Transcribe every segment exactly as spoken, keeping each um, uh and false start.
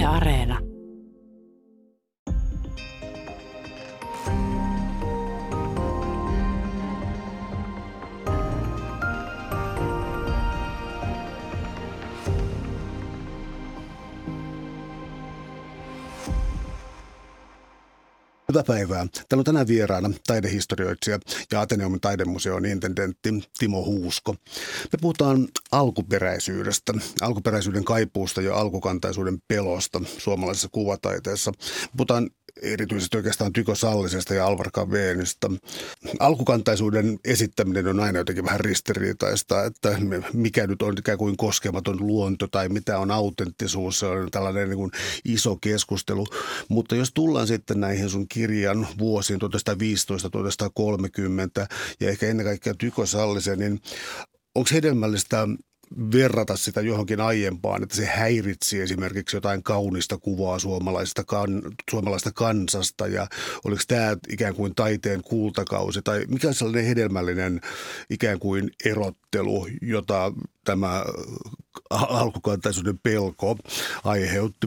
Areena. Hyvää päivää. Täällä on tänään vieraana taidehistorioitsija ja Ateneumin taidemuseon intendentti Timo Huusko. Me puhutaan alkuperäisyydestä, alkuperäisyyden kaipuusta ja alkukantaisuuden pelosta suomalaisessa kuvataiteessa. Puhutaan erityisesti oikeastaan Tycho Sallisesta ja Alvar Kavenista. Alkukantaisuuden esittäminen on aina jotenkin vähän ristiriitaista, että mikä nyt on ikään kuin koskematon luonto tai mitä on autenttisuus. Se on tällainen niin kuin iso keskustelu. Mutta jos tullaan sitten näihin sun kirjan vuosiin tuhatyhdeksänsataaviisitoista tuhatyhdeksänsataakolmekymmentä ja ehkä ennen kaikkea Tycho Salliseen, niin onko hedelmällistä verrata sitä johonkin aiempaan, että se häiritsi esimerkiksi jotain kaunista kuvaa suomalaisesta, kan, suomalaista kansasta ja oliko tämä ikään kuin taiteen kultakausi tai mikä on sellainen hedelmällinen ikään kuin erottelu, jota tämä alkukantaisuuden pelko aiheutti?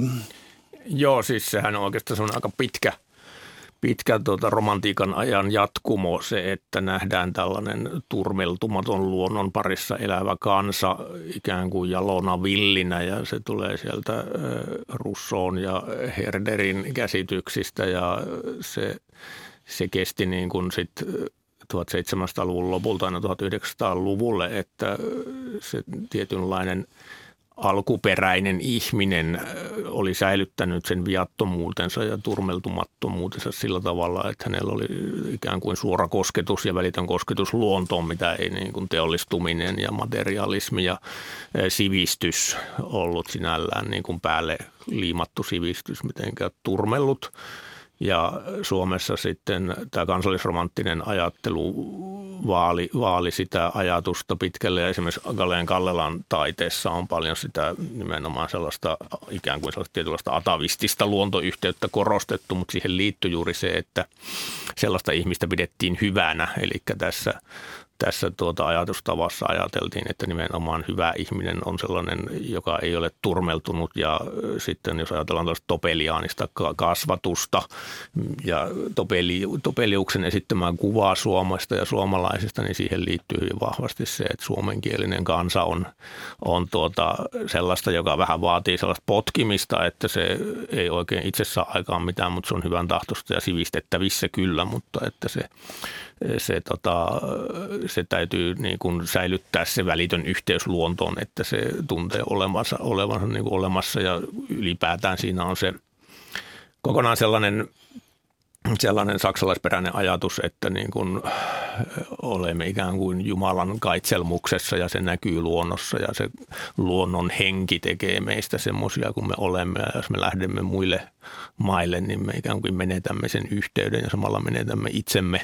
Joo, siis sehän on oikeastaan semmoinen aika pitkä Pitkä tuota, romantiikan ajan jatkumo se, että nähdään tällainen turmeltumaton luonnon parissa elävä kansa ikään kuin jalona villinä ja se tulee sieltä äh, Rousseaun ja Herderin käsityksistä ja se, se kesti niin kuin sit tuhatseitsemänsataaluvun lopulta aina tuhatyhdeksänsataaluvulle, että se tietynlainen alkuperäinen ihminen oli säilyttänyt sen viattomuutensa ja turmeltumattomuutensa sillä tavalla, että hänellä oli ikään kuin suora kosketus ja välitön kosketus luontoon, mitä ei niin kuin teollistuminen ja materialismi ja sivistys ollut sinällään niin kuin päälle liimattu sivistys mitenkään turmellut. Ja Suomessa sitten tämä kansallisromanttinen ajattelu vaali, vaali sitä ajatusta pitkälle ja esimerkiksi Galeen Kallelan taiteessa on paljon sitä nimenomaan sellaista ikään kuin sellaista tietynlaista atavistista luontoyhteyttä korostettu, mutta siihen liittyy juuri se, että sellaista ihmistä pidettiin hyvänä, eli tässä Tässä tuota ajatustavassa ajateltiin, että nimenomaan hyvä ihminen on sellainen, joka ei ole turmeltunut ja sitten jos ajatellaan tällaista topeliaanista kasvatusta ja topeli, Topeliuksen esittämään kuvaa Suomesta ja suomalaisista, niin siihen liittyy hyvin vahvasti se, että suomenkielinen kansa on, on tuota sellaista, joka vähän vaatii sellaista potkimista, että se ei oikein itse saa aikaan mitään, mutta se on hyvän tahtoista ja sivistettävissä kyllä, mutta että se Se, tota, se täytyy niin kuin säilyttää se välitön yhteys luontoon, että se tuntee olevansa, olevansa niin kuin olemassa ja ylipäätään siinä on se kokonaan sellainen, sellainen saksalaisperäinen ajatus, että niin kuin olemme ikään kuin Jumalan kaitselmuksessa ja se näkyy luonnossa ja se luonnon henki tekee meistä semmoisia kuin me olemme ja jos me lähdemme muille maille, niin me ikään kuin menetämme sen yhteyden ja samalla menetämme itsemme.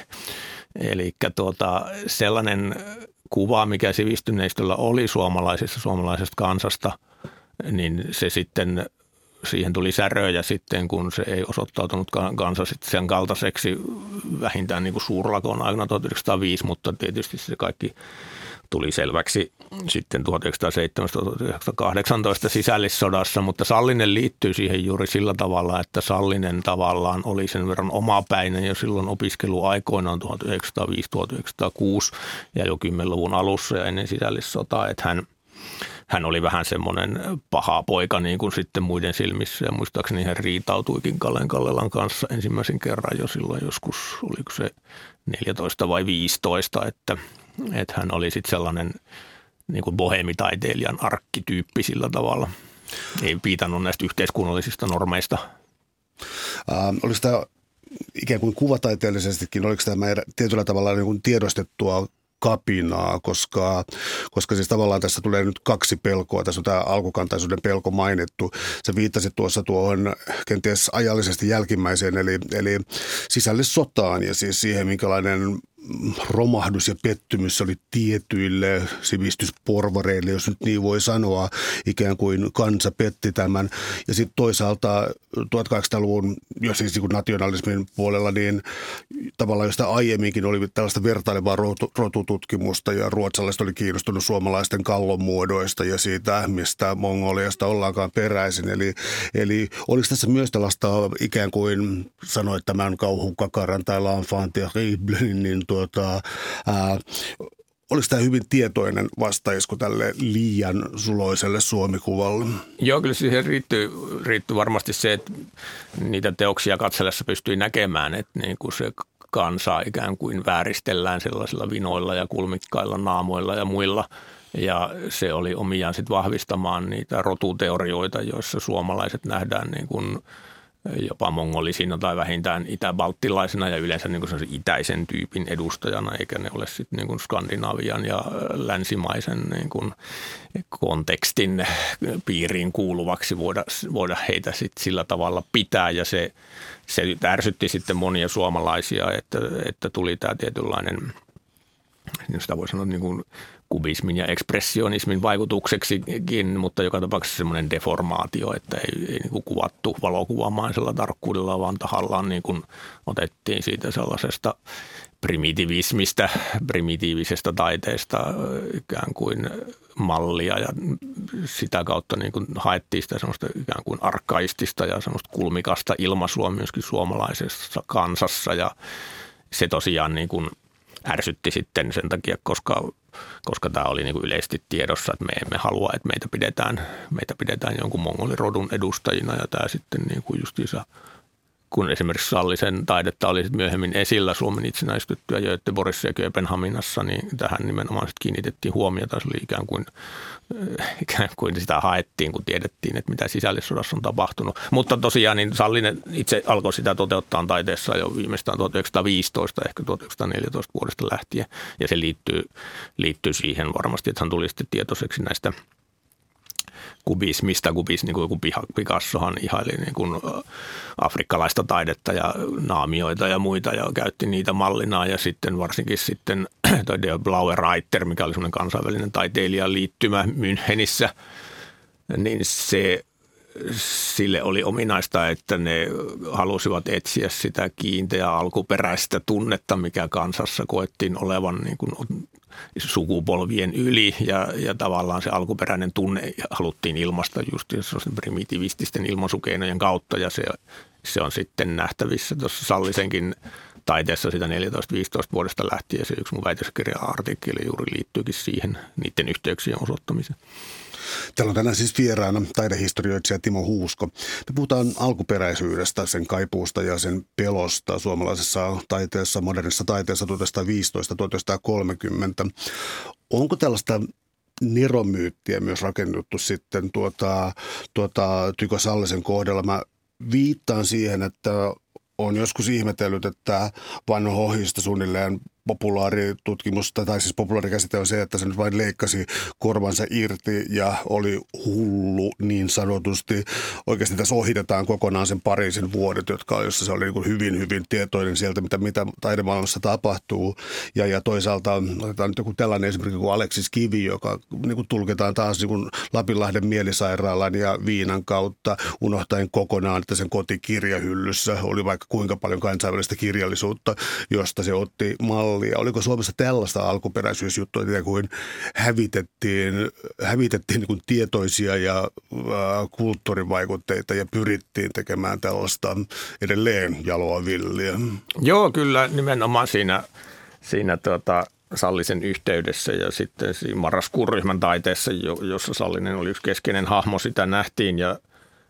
Eli tuota, sellainen kuva, mikä sivistyneistöllä oli suomalaisista, suomalaisesta kansasta, niin se sitten, siihen tuli säröjä sitten, kun se ei osoittautunut kansa sen kaltaiseksi vähintään niin kuin suurlakon aikana tuhatyhdeksänsataaviisi, mutta tietysti se kaikki tuli selväksi sitten tuhatyhdeksänsataaseitsemäntoista tuhatyhdeksänsataakahdeksantoista sisällissodassa, mutta Sallinen liittyy siihen juuri sillä tavalla, että Sallinen tavallaan oli sen verran omapäinen jo silloin opiskeluaikoinaan tuhatyhdeksänsataaviisi tuhatyhdeksänsataakuusi ja jo kymmenluvun alussa ja ennen sisällissotaa, että hän Hän oli vähän semmoinen paha poika niin kuin sitten muiden silmissä ja muistaakseni hän riitautuikin Galeen Kallelan kanssa ensimmäisen kerran jo silloin joskus, oliko se neljätoista vai viisitoista, että, että hän oli sitten sellainen niin kuin boheemitaiteilijan arkkityyppi sillä tavalla. Ei piitannut näistä yhteiskunnallisista normeista. Äh, oliko tämä ikään kuin kuvataiteellisestikin, oliko tämä tietyllä tavalla niin kuin tiedostettua kapinaa, koska, koska siis tavallaan tässä tulee nyt kaksi pelkoa. Tässä on tämä alkukantaisuuden pelko mainittu. Sä viittasit tuossa tuohon kenties ajallisesti jälkimmäiseen, eli, eli sisällissotaan ja siis siihen, minkälainen romahdus ja pettymys se oli tietyille sivistysporvareille, jos nyt niin voi sanoa, ikään kuin kansa petti tämän. Ja sitten toisaalta tuhatkahdeksansataaluvun, jos siis niin kuin nationalismin puolella, niin tavallaan josta aiemminkin oli tällaista vertailevaa rotututkimusta ja ruotsalaiset oli kiinnostunut suomalaisten kallonmuodoista ja siitä, mistä Mongoliasta ollaankaan peräisin. Eli, eli oliko tässä myös tällaista ikään kuin sanoit tämän kauhukakaran tai l'enfant terrible, niin tuota, ää, oliko tämä hyvin tietoinen vastaisku tälle liian suloiselle Suomi-kuvalle? Joo, kyllä siihen riittyy, riittyy varmasti se, että niitä teoksia katsellessa pystyi näkemään, että niin kuin se kansa ikään kuin vääristellään sellaisilla vinoilla ja kulmikkailla naamoilla ja muilla. Ja se oli omiaan sitten vahvistamaan niitä rotuteorioita, joissa suomalaiset nähdään niin kuin jopa mongolisina tai vähintään itäbalttilaisina ja yleensä niin kuin itäisen tyypin edustajana, eikä ne ole sitten niin kuin Skandinavian ja länsimaisen niin kuin kontekstin piiriin kuuluvaksi voida, voida heitä sitten sillä tavalla pitää. Ja se, se ärsytti sitten monia suomalaisia, että, että tuli tämä tietynlainen, sitä voi sanoa niin kuin kubismin ja ekspressionismin vaikutukseksikin, mutta joka tapauksessa semmoinen deformaatio, että ei, ei niin kuin kuvattu valokuvamaisella tarkkuudella, vaan tahallaan niin kuin otettiin siitä sellaisesta primitivismistä, primitiivisesta taiteesta ikään kuin mallia ja sitä kautta niin kuin haettiin sitä semmoista ikään kuin arkaistista ja semmoista kulmikasta ilmaisua myöskin suomalaisessa kansassa ja se tosiaan niin kuin ärsytti sitten sen takia, koska, koska tämä oli niin kuin yleisesti tiedossa, että me emme halua, että meitä pidetään, meitä pidetään jonkun mongolirodun edustajina ja tämä sitten niin kuin justiinsa, kun esimerkiksi Sallisen taidetta oli myöhemmin esillä Suomen itsenäistyttyä Göteborgissa ja Kööpenhaminassa, niin tähän nimenomaan sitten kiinnitettiin huomiota. Se oli ikään kuin, ikään kuin sitä haettiin, kun tiedettiin, että mitä sisällissodassa on tapahtunut. Mutta tosiaan niin Sallinen itse alkoi sitä toteuttaa taiteessa jo viimeistään tuhatyhdeksänsataaviisitoista, ehkä tuhatyhdeksänsataaneljätoista vuodesta lähtien. Ja se liittyy, liittyy siihen varmasti, että hän tuli sitten tietoiseksi näistä kubismista. Kubis, niin kuin Picassohan ihaili niin kuin afrikkalaista taidetta ja naamioita ja muita ja käytti niitä mallinaa ja sitten varsinkin sitten toi De Blaue Reiter, mikä oli semmoinen kansainvälinen taiteilijan liittymä Münchenissä, niin se sille oli ominaista, että ne halusivat etsiä sitä kiinteää alkuperäistä tunnetta, mikä kansassa koettiin olevan niin kuin sukupolvien yli ja, ja tavallaan se alkuperäinen tunne haluttiin ilmaista just primitivististen ilmaisukeinojen kautta ja se, se on sitten nähtävissä tuossa Sallisenkin taiteessa sitä neljätoista viisitoista vuodesta lähtien. Se yksi mun väitöskirja-artikkeli juuri liittyykin siihen niiden yhteyksien osoittamiseen. Täällä on tänään siis vieraana taidehistorioitsija Timo Huusko. Me puhutaan alkuperäisyydestä, sen kaipuusta ja sen pelosta suomalaisessa taiteessa, modernissa taiteessa tuhatyhdeksänsataaviisitoista tuhatyhdeksänsataakolmekymmentä. Onko tällaista neromyyttiä myös rakennettu sitten tuota, tuota Tyko Sallisen kohdalla? Mä viittaan siihen, että olen joskus ihmetellyt, että vanhoista suunnilleen populaaritutkimusta, tai siis populaarikäsite on se, että se nyt vain leikkasi korvansa irti ja oli hullu niin sanotusti. Oikeasti tässä ohitetaan kokonaan sen Pariisin vuodet, jotka, jossa se oli niin kuin hyvin, hyvin tietoinen sieltä, mitä, mitä taidemaailmassa tapahtuu. Ja, ja toisaalta otetaan nyt joku tällainen esimerkki kuin Aleksis Kivi, joka niin kuin tulkitaan taas niin kuin Lapinlahden mielisairaalan ja viinan kautta, unohtaen kokonaan, että sen kotikirjahyllyssä oli vaikka kuinka paljon kansainvälistä kirjallisuutta, josta se otti mallia. Oliko Suomessa tällaista alkuperäisyysjuttua, että kuin hävitettiin, hävitettiin niin kuin tietoisia ja äh, kulttuurivaikutteita ja pyrittiin tekemään tällaista edelleen jaloa villiä? Joo, kyllä nimenomaan siinä, siinä tuota, Sallisen yhteydessä ja sitten siinä marraskuun ryhmän taiteessa, jossa Sallinen oli yksi keskeinen hahmo, sitä nähtiin ja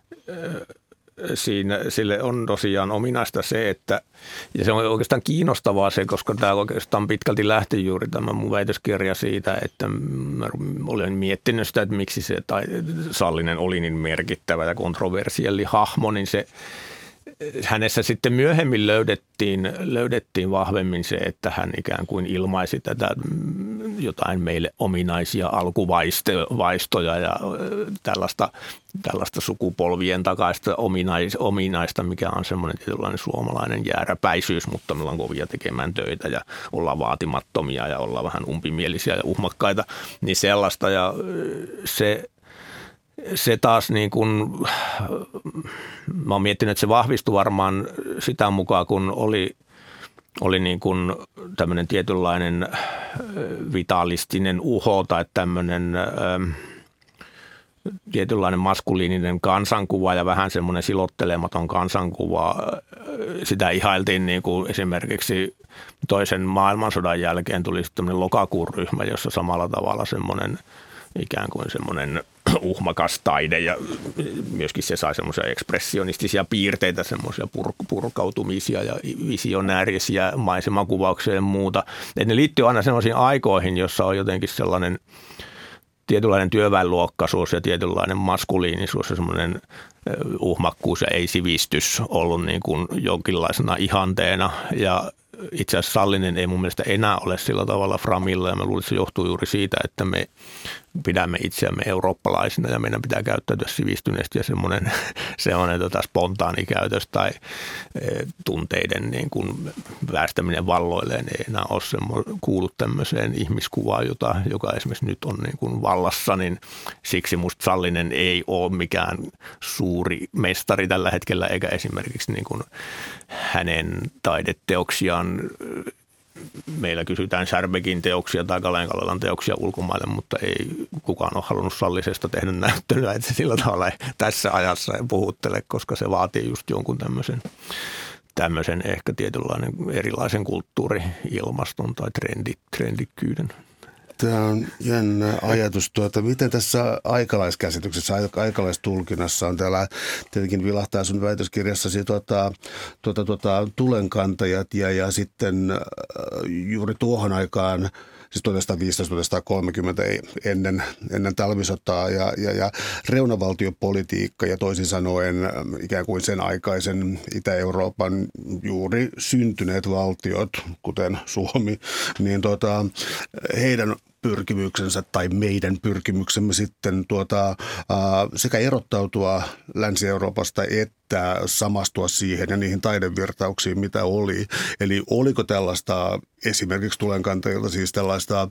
äh, Siinä, sille on tosiaan ominaista se, että, ja se on oikeastaan kiinnostavaa se, koska tämä oikeastaan pitkälti lähti juuri tämä mun väitöskirja siitä, että mä olen miettinyt sitä, että miksi se tai Sallinen oli niin merkittävä ja kontroversielli hahmo, niin se hänessä sitten myöhemmin löydettiin, löydettiin vahvemmin se, että hän ikään kuin ilmaisi tätä jotain meille ominaisia alkuvaistoja ja tällaista, tällaista sukupolvien takaista ominais, ominaista, mikä on semmoinen tietynlainen suomalainen jääräpäisyys, mutta me ollaan kovia tekemään töitä ja ollaan vaatimattomia ja ollaan vähän umpimielisiä ja uhmakkaita, niin sellaista ja se Se taas niin kuin, mä oon miettinyt, että se vahvistui varmaan sitä mukaan, kun oli, oli niin kuin tämmöinen tietynlainen vitalistinen uho tai tämmöinen ähm, tietynlainen maskuliininen kansankuva ja vähän semmoinen silottelematon kansankuva. Sitä ihailtiin niin kuin esimerkiksi toisen maailmansodan jälkeen tuli tämmöinen lokakuun ryhmä, jossa samalla tavalla semmoinen ikään kuin semmoinen uhmakas taide ja myöskin se sai semmoisia ekspressionistisia piirteitä, semmoisia pur- purkautumisia ja visionäärisiä maisemakuvauksia ja muuta. Et ne liittyy aina semmoisiin aikoihin, jossa on jotenkin sellainen tietynlainen työväenluokkaisuus ja tietynlainen maskuliinisuus ja semmoinen uhmakkuus ja ei-sivistys ollut niin kuin jonkinlaisena ihanteena ja itse asiassa Sallinen ei mun mielestä enää ole sillä tavalla framilla ja mä luulen, että se johtuu juuri siitä, että me pidämme itseämme eurooppalaisina ja meidän pitää käyttäytyä sivistyneesti ja semmoinen, semmoinen tota spontaani käytös tai e, tunteiden niin kuin väistäminen valloilleen ei enää ole semmoinen, kuulu tämmöiseen ihmiskuvaan, jota, joka esimerkiksi nyt on niin kuin vallassa, niin siksi musta Sallinen ei ole mikään suuri mestari tällä hetkellä eikä esimerkiksi niin kuin hänen taideteoksiaan. Meillä kysytään Särbekin teoksia tai Kalenkalan teoksia ulkomaille, mutta ei kukaan ole halunnut Sallisesta tehdä näyttelyä, että se sillä tavalla ei tässä ajassa ei puhuttele, koska se vaatii just jonkun tämmöisen, tämmöisen ehkä tietynlainen erilaisen kulttuuri-ilmaston tai trendi, trendikkyyden. Tämä on jännä ajatus. Tuota, miten tässä aikalaiskäsityksessä, aikalaistulkinnassa on täällä, tietenkin vilahtaa sun väitöskirjassasi tuota, tuota, tuota, tulenkantajat ja, ja sitten äh, juuri tuohon aikaan, siis tuhatyhdeksänsataaviisitoista kolmekymmentä ennen, ennen talvisotaa ja, ja, ja reunavaltiopolitiikka ja toisin sanoen ikään kuin sen aikaisen Itä-Euroopan juuri syntyneet valtiot, kuten Suomi, niin tuota, heidän pyrkimyksensä tai meidän pyrkimyksemme sitten tuota, sekä erottautua Länsi-Euroopasta että samastua siihen ja niihin taidevirtauksiin, mitä oli. Eli oliko tällaista esimerkiksi tulenkantajilta siis tällaista,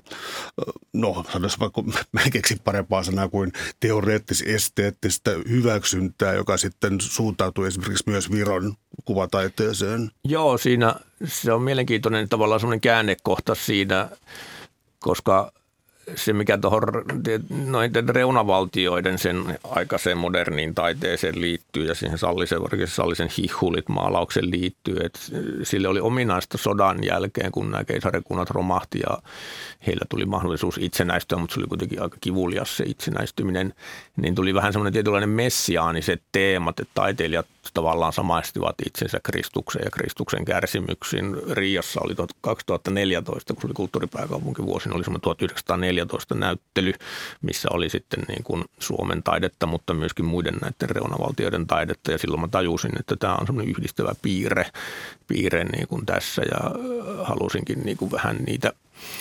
no sanoisin vaikka, mä en keksi parempaa sanaa kuin teoreettis-esteettistä hyväksyntää, joka sitten suuntautui esimerkiksi myös Viron kuvataiteeseen? Joo, siinä se on mielenkiintoinen tavallaan semmoinen käännekohta siinä, koska se, mikä tuohon noiden reunavaltioiden sen aikaiseen moderniin taiteeseen liittyy ja siihen Sallisen, Sallisen hihulit maalauksen liittyy, että sille oli ominaista sodan jälkeen, kun nämä keisarikunnat romahti ja heillä tuli mahdollisuus itsenäistyä, mutta se oli kuitenkin aika kivulias se itsenäistyminen, niin tuli vähän semmoinen tietynlainen messiaaniset teemat, että taiteilijat tavallaan samaistivat itsensä Kristukseen ja Kristuksen kärsimyksiin. Riassa oli kaksituhattaneljätoista, kun se oli kulttuuripääkaupunkivuosi, oli semmoinen tuhatyhdeksänsataaneljätoista näyttely, missä oli sitten niin kuin Suomen taidetta, mutta myöskin muiden näiden reunavaltioiden taidetta. Ja silloin mä tajusin, että tämä on semmoinen yhdistävä piirre, piirre niin kuin tässä ja halusinkin niin kuin vähän niitä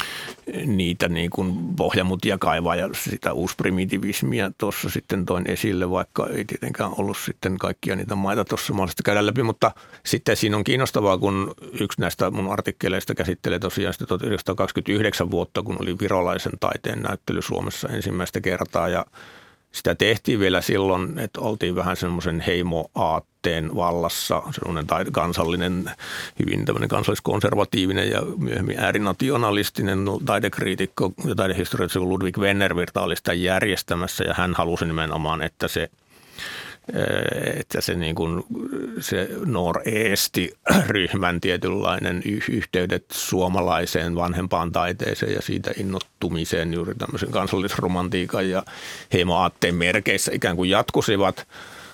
niitä niin kuin pohjamutia kaivaa ja sitä uusprimitivismia tuossa sitten toin esille, vaikka ei tietenkään ollut sitten kaikkia niitä maita tuossa mahdollista käydä läpi, mutta sitten siinä on kiinnostavaa, kun yksi näistä mun artikkeleista käsittelee tosiaan sitten tuhatyhdeksänsataakaksikymmentäyhdeksän vuotta, kun oli virolaisen taiteen näyttely Suomessa ensimmäistä kertaa ja sitä tehtiin vielä silloin, että oltiin vähän semmoisen heimoaatteen vallassa, semmoinen kansallinen, hyvin tämmöinen kansalliskonservatiivinen ja myöhemmin äärinationalistinen taidekriitikko ja taidehistorioitsija Ludwig Wennervirta oli sitä järjestämässä ja hän halusi nimenomaan, että se että se, niin kuin, se Nord-Eesti-ryhmän tietynlainen yhteydet suomalaiseen vanhempaan taiteeseen ja siitä innottumiseen juuri tämmöisen kansallisromantiikan ja heimoaatteen merkeissä ikään kuin jatkusivat.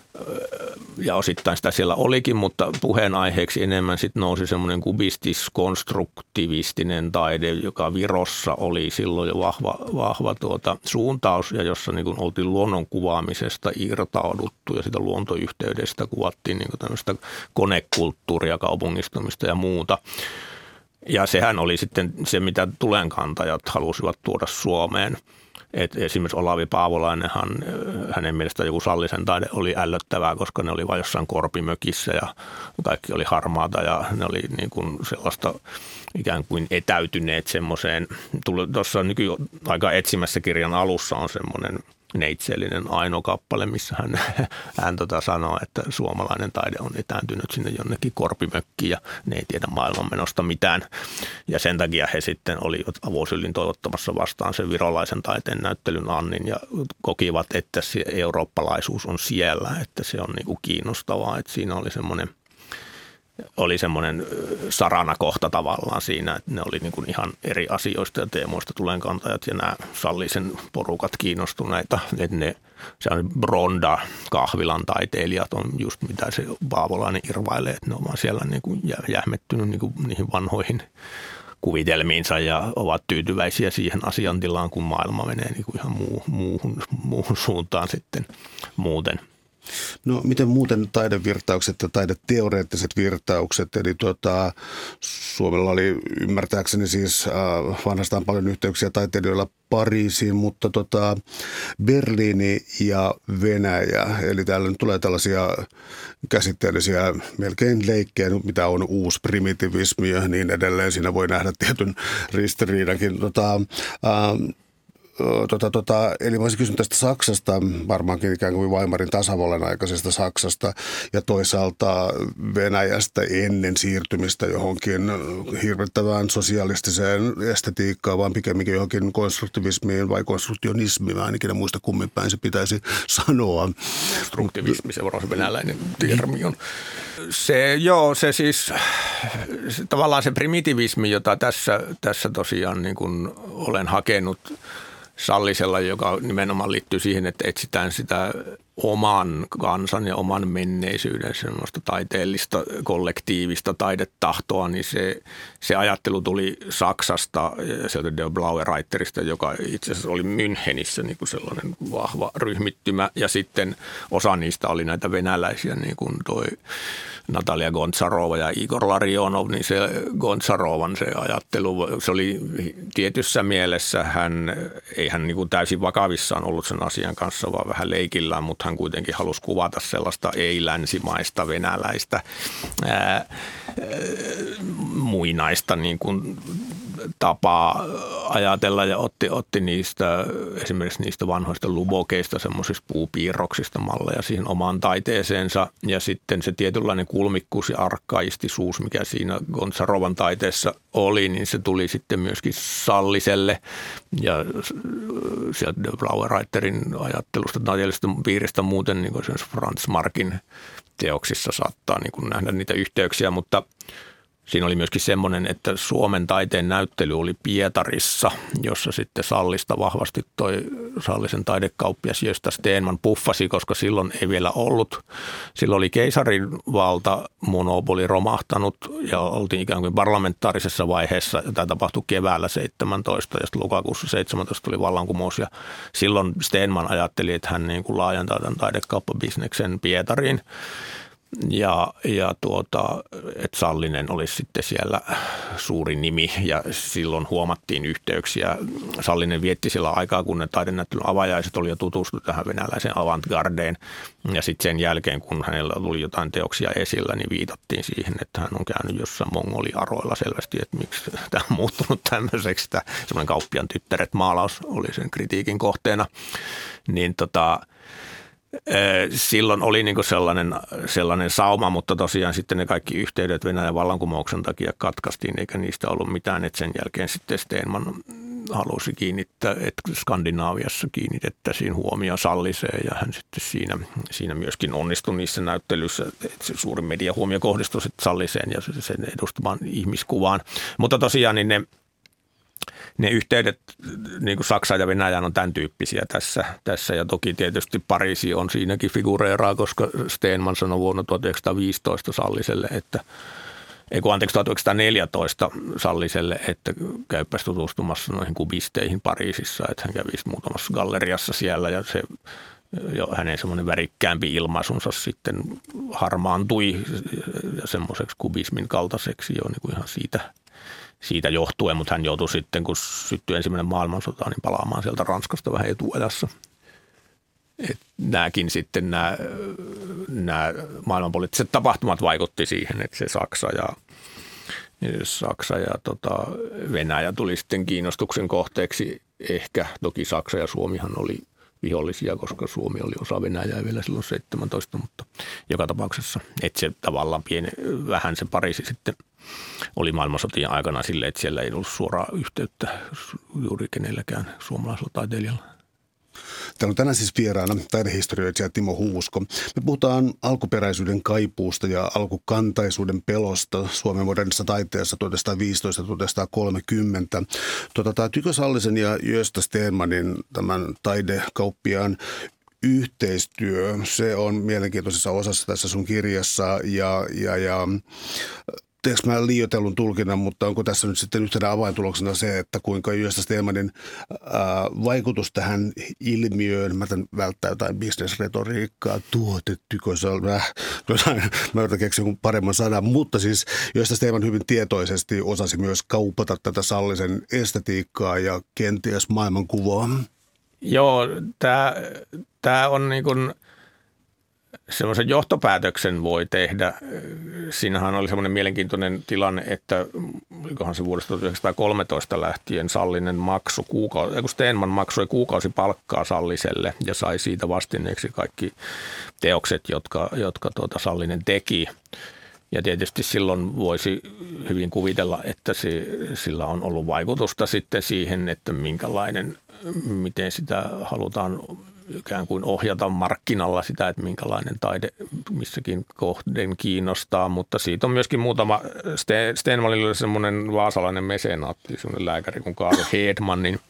Ja osittain sitä siellä olikin, mutta puheenaiheeksi enemmän sitten nousi semmoinen kubistis-konstruktivistinen taide, joka Virossa oli silloin jo vahva, vahva tuota suuntaus ja jossa niin kuin oltiin luonnon kuvaamisesta irtauduttu ja sitä luontoyhteydestä kuvattiin niin kuin tämmöistä konekulttuuria, kaupungistumista ja muuta. Ja sehän oli sitten se, mitä tulenkantajat halusivat tuoda Suomeen. Et esimerkiksi Olavi Paavolainenhan, hänen mielestään joku Sallisen taide oli ällöttävää, koska ne oli vain jossain korpimökissä ja kaikki oli harmaata ja ne oli niin kuin sellaista ikään kuin etäytyneet semmoiseen. Tuossa nykyaika etsimässä kirjan alussa on semmoinen neitseellinen ainoa kappale, missä hän, hän tota sanoo, että suomalainen taide on etääntynyt sinne jonnekin korpimökkiin ja ne ei tiedä maailmanmenosta mitään. Ja sen takia he sitten olivat avosyllin toivottamassa vastaan sen virolaisen taiteen näyttelyn Annin ja kokivat, että se eurooppalaisuus on siellä, että se on niinku kiinnostavaa, että siinä oli semmoinen oli semmoinen sarana kohta tavallaan siinä, että ne oli niin kuin ihan eri asioista ja teemoista tulenkantajat ja nämä Sallisen porukat kiinnostuneita. Että ne, se on Bronda, kahvilan taiteilijat on just mitä se Paavolainen irvailee, että ne on vaan siellä niin kuin jähmettynyt niin kuin niihin vanhoihin kuvitelmiinsa ja ovat tyytyväisiä siihen asiantilaan, kun maailma menee niin kuin ihan muu, muuhun, muuhun suuntaan sitten muuten. No miten muuten taidevirtaukset ja taideteoreettiset virtaukset, eli tuota, Suomella oli ymmärtääkseni siis äh, vanhastaan paljon yhteyksiä taiteilijoilla Pariisiin, mutta tota, Berliini ja Venäjä, eli täällä nyt tulee tällaisia käsitteellisiä melkein leikkejä, mitä on uusi primitivismi ja niin edelleen, siinä voi nähdä tietyn ristiriidankin. Tota, äh, Tota, tota, eli voisin kysyä tästä Saksasta, varmaankin ikään kuin Weimarin tasavallan aikaisesta Saksasta ja toisaalta Venäjästä ennen siirtymistä johonkin hirvittävään sosialistiseen estetiikkaan, vaan pikemminkin johonkin konstruktivismiin vai konstruktionismiin, mä ainakin en muista kummin päin se pitäisi sanoa. Konstruktivismi, se varmaan venäläinen termi on. Se, joo, se siis se, tavallaan se primitivismi, jota tässä, tässä tosiaan niin kuin olen hakenut Sallisella, joka nimenomaan liittyy siihen, että etsitään sitä oman kansan ja oman menneisyyden semmoista taiteellista kollektiivista taidetahtoa, niin se, se ajattelu tuli Saksasta, sieltä Der Blaue Reiteristä, joka itse asiassa oli Münchenissä niin kuin sellainen vahva ryhmittymä, ja sitten osa niistä oli näitä venäläisiä, niin kuin toi Natalia Gontsarova ja Igor Larionov, niin se Gontsarovan se ajattelu, se oli tietyssä mielessä, hän ei hän niin kuin täysin vakavissaan ollut sen asian kanssa, vaan vähän leikillään, mutta hän kuitenkin halusi kuvata sellaista ei-länsimaista, venäläistä, ää, ää, muinaista niin kuin tapaa ajatella ja otti, otti niistä, esimerkiksi niistä vanhoista lubokeista, semmoisista puupiirroksista malleja siihen omaan taiteeseensa. Ja sitten se tietynlainen kulmikkuus ja arkaistisuus, mikä siinä Gontsarovan taiteessa oli, niin se tuli sitten myöskin Salliselle. Ja sieltä Blaue Reiterin ajattelusta taiteellisesta piiristä muuten niin kuin Franz Markin teoksissa saattaa niin kuin nähdä niitä yhteyksiä, mutta siinä oli myöskin semmoinen, että Suomen taiteen näyttely oli Pietarissa, jossa sitten Sallista vahvasti toi Sallisen taidekauppias Gösta Stenman puffasi, koska silloin ei vielä ollut. Silloin oli keisarin valta, monopoli romahtanut ja oltiin ikään kuin parlamentaarisessa vaiheessa. Tämä tapahtui keväällä seitsemäntoista ja sitten lokakuussa seitsemäntoista tuli vallankumous. Ja silloin Stenman ajatteli, että hän niin kuin laajentaa tämän taidekauppabisneksen Pietariin. Ja, ja tuota, että Sallinen olisi sitten siellä suuri nimi ja silloin huomattiin yhteyksiä. Sallinen vietti sillä aikaa, kun ne taidenäyttelyn avajaiset oli jo tutustu tähän venäläiseen avantgardeen. Ja sitten sen jälkeen, kun hänellä tuli jotain teoksia esillä, niin viitattiin siihen, että hän on käynyt jossain mongoliaroilla selvästi, että miksi tämä on muuttunut tämmöiseksi. Tämä semmoinen kauppian tyttäret maalaus oli sen kritiikin kohteena. Niin tota... Silloin oli niin kuin sellainen, sellainen sauma, mutta tosiaan sitten ne kaikki yhteydet Venäjän vallankumouksen takia katkaistiin, eikä niistä ollut mitään. Et sen jälkeen sitten Stenman halusi kiinnittää, että Skandinaaviassa kiinnitettäisiin huomioon Salliseen ja hän sitten siinä, siinä myöskin onnistui niissä näyttelyissä, että se suurin mediahuomio kohdistui sitten Salliseen ja sen edustamaan ihmiskuvaan. Mutta tosiaan niin ne Ne yhteydet niin kuin Saksaan ja Venäjään on tämän tyyppisiä tässä, tässä ja toki tietysti Pariisi on siinäkin figureeraa, koska Stenman sanoi vuonna tuhatyhdeksänsataaviisitoista Salliselle, että ei kun anteeksi tuhatyhdeksänsataaneljätoista Salliselle, että käypäs tutustumassa noihin kubisteihin Pariisissa, että hän kävisi muutamassa galleriassa siellä ja se jo hänen semmoinen värikkäämpi ilmaisunsa sitten harmaantui ja semmoiseksi kubismin kaltaiseksi jo niin kuin ihan siitä siitä johtuen, mutta hän joutui sitten, kun syttyi ensimmäinen maailmansota, niin palaamaan sieltä Ranskasta vähän etuajassa. Et nämäkin sitten, nämä, nämä maailmanpoliittiset tapahtumat vaikutti siihen, että se Saksa ja, Saksa ja tota, Venäjä tuli sitten kiinnostuksen kohteeksi. Ehkä toki Saksa ja Suomihan oli vihollisia, koska Suomi oli osa Venäjää vielä silloin seitsemäntoista, mutta joka tapauksessa, että se tavallaan pieni, vähän se Pariisi sitten oli maailmansotien aikana silleen, että siellä ei ollut suoraa yhteyttä juuri kenelläkään suomalaisella taiteilijalla. Täällä on tänään siis vieraana taidehistorioitsija Timo Huusko. Me puhutaan alkuperäisyyden kaipuusta ja alkukantaisuuden pelosta Suomen modernissa taiteessa tuhatyhdeksänsataaviisitoista kolmekymmentä. Tuota, tämä Tyko Sallisen ja Gösta Stenmanin tämän taidekauppiaan yhteistyö, se on mielenkiintoisessa osassa tässä sun kirjassa ja, ja, ja teekö mä liioitellun tulkinnan, mutta onko tässä nyt sitten yhtenä avaintuloksena se, että kuinka Gösta Stenmanin ää, vaikutus tähän ilmiöön, mä tämän välttää jotain bisnesretoriikkaa, tuotetykö, mä, mä yritän keksiä jonkun paremman sanan, mutta siis Gösta Stenman hyvin tietoisesti osasi myös kaupata tätä Sallisen estetiikkaa ja kenties maailmankuvaa. Joo, tämä, tämä on niin kuin semmoisen johtopäätöksen voi tehdä. Siinähän oli semmoinen mielenkiintoinen tilanne, että olikohan se vuodesta tuhatyhdeksänsataakolmetoista lähtien Sallinen maksu, kuukausi, kun Stenman maksoi kuukausipalkkaa Salliselle ja sai siitä vastineeksi kaikki teokset, jotka, jotka tuota Sallinen teki. Ja tietysti silloin voisi hyvin kuvitella, että se, sillä on ollut vaikutusta sitten siihen, että minkälainen, miten sitä halutaan ikään kuin ohjata markkinalla sitä, että minkälainen taide missäkin kohden kiinnostaa, mutta siitä on myöskin muutama, Stenmanilla oli semmoinen vaasalainen mesenaatti, semmoinen lääkäri kuin Karl Hedman, niin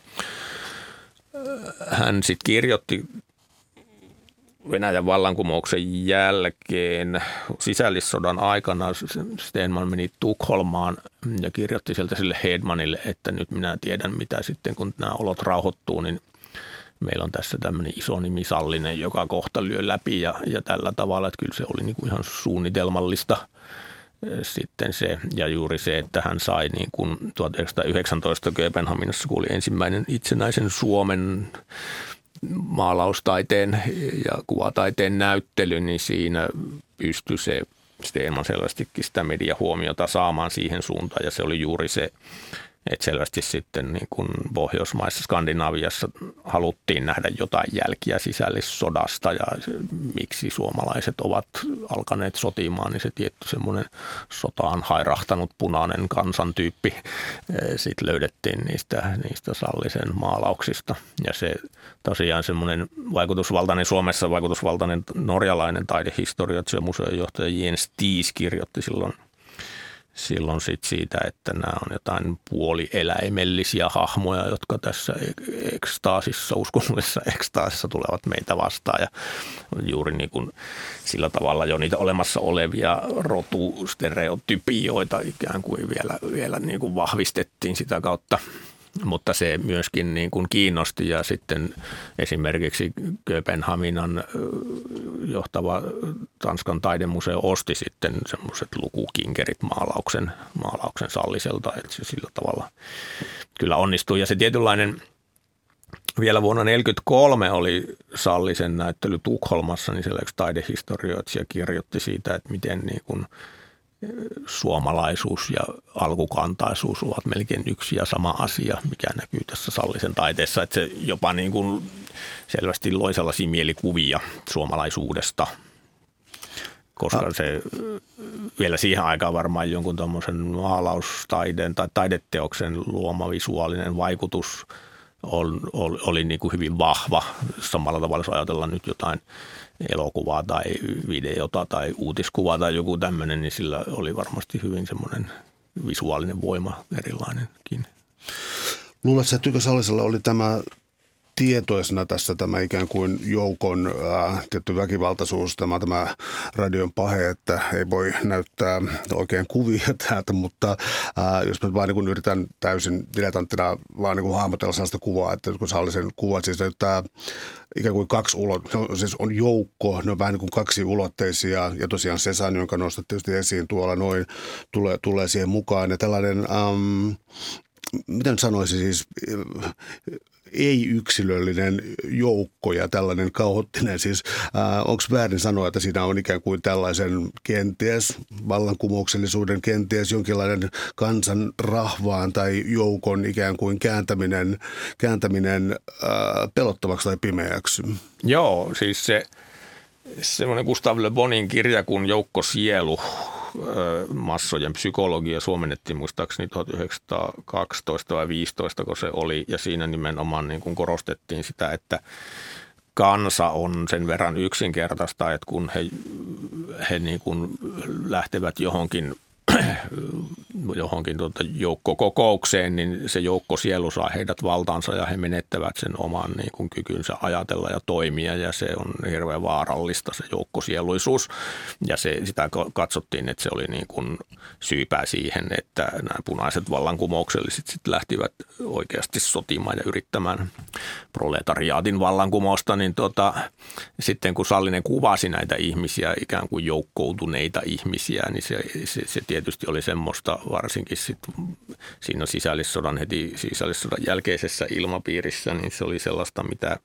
hän sitten kirjoitti Venäjän vallankumouksen jälkeen sisällissodan aikana Stenman meni Tukholmaan ja kirjoitti sieltä sille Hedmanille, että nyt minä tiedän mitä sitten kun nämä olot rauhoittuu, niin meillä on tässä tämmöinen iso nimi Sallinen, joka kohta lyö läpi ja, ja tällä tavalla, että kyllä se oli niin kuin ihan suunnitelmallista sitten se. Ja juuri se, että hän sai niin kuin tuhatyhdeksänsataayhdeksäntoista Kööpenhaminassa, kun oli ensimmäinen itsenäisen Suomen maalaustaiteen ja kuvataiteen näyttely, niin siinä pystyi se Stenman selvästikin sitä mediahuomiota saamaan siihen suuntaan ja se oli juuri se, että selvästi sitten niin kuin Pohjoismaissa, Skandinaviassa haluttiin nähdä jotain jälkiä sisällissodasta ja miksi suomalaiset ovat alkaneet sotimaan, niin se tietty semmoinen sotaan hairahtanut punainen kansantyyppi sitten löydettiin niistä, niistä Sallisen maalauksista. Ja se tosiaan semmoinen vaikutusvaltainen Suomessa, vaikutusvaltainen norjalainen taidehistorioitsija ja museojohtaja Jens Thies kirjoitti silloin Silloin sit siitä, että nämä on jotain puolieläimellisiä hahmoja, jotka tässä ekstaasissa, uskonnollisessa ekstaasissa tulevat meitä vastaan. Ja juuri niin kuin sillä tavalla jo niitä olemassa olevia rotustereotypioita ikään kuin vielä, vielä niin kuin vahvistettiin sitä kautta. Mutta se myöskin niin kuin kiinnosti ja sitten esimerkiksi Kööpenhaminan johtava Tanskan taidemuseo osti sitten semmoiset lukukinkerit maalauksen, maalauksen Salliselta, että se sillä tavalla kyllä onnistui. Ja se tietynlainen, vielä vuonna tuhatyhdeksänsataaneljäkymmentäkolme oli Sallisen näyttely Tukholmassa, niin siellä yksi taidehistorioitsija kirjoitti siitä, että miten niin kuin suomalaisuus ja alkukantaisuus ovat melkein yksi ja sama asia, mikä näkyy tässä Sallisen taiteessa, että se jopa niin kuin selvästi loi sellaisia mielikuvia suomalaisuudesta, koska se vielä siihen aikaan varmaan jonkun tuommoisen maalaustaideen tai taideteoksen luoma visuaalinen vaikutus oli, oli, oli niin kuin hyvin vahva. Samalla tavalla, jos ajatellaan nyt jotain elokuvaa tai videota tai uutiskuvaa tai joku tämmöinen, niin sillä oli varmasti hyvin semmoinen visuaalinen voima erilainenkin. Luuletko, että Tyko Sallisella oli tämä tietoisena tässä tämä ikään kuin joukon ää, tietty väkivaltaisuus, tämä, tämä radion pahe, että ei voi näyttää oikein kuvia täältä, mutta ää, jos mä vaan niin yritän täysin diletanttina vaan niin hahmotella sellaista kuvaa, että kun Sallisen kuvat siis näyttää ikään kuin kaksi ulot, no, siis on joukko, ne on vähän niin kuin kaksi ulotteisia ja tosiaan Sesan, jonka nostat tietysti esiin tuolla noin, tulee, tulee siihen mukaan ja tällainen, ähm, miten sanoisin siis, ei-yksilöllinen joukko ja tällainen kauhottinen. Siis äh, onko väärin sanoa, että siinä on ikään kuin tällaisen kenties vallankumouksellisuuden, kenties jonkinlainen kansan rahvaan tai joukon ikään kuin kääntäminen, kääntäminen äh, pelottavaksi tai pimeäksi? Joo, siis se semmoinen Gustav Le Bonin kirja kuin Joukkosielu, massojen psykologia suomennettiin muistaakseni tuhatyhdeksänsataakaksitoista vai viisitoista, kun se oli, ja siinä nimenomaan niin kuin korostettiin sitä, että kansa on sen verran yksinkertaista, että kun he, he niin kuin lähtevät johonkin johonkin tuota joukkokokoukseen, niin se joukkosielu saa heidät valtaansa ja he menettävät sen oman niin kuin kykynsä ajatella ja toimia ja se on hirveän vaarallista se joukkosieluisuus ja se, sitä katsottiin, että se oli niin kuin syypää siihen, että nämä punaiset vallankumoukselliset sitten lähtivät oikeasti sotimaan ja yrittämään proletariaatin vallankumousta, niin tuota, sitten kun Sallinen kuvasi näitä ihmisiä, ikään kuin joukkoutuneita ihmisiä, niin se, se, se tietysti oli semmoista varsinkin sit siinä sisällissodan heti sisällissodan jälkeisessä ilmapiirissä, niin se oli sellaista, mitä,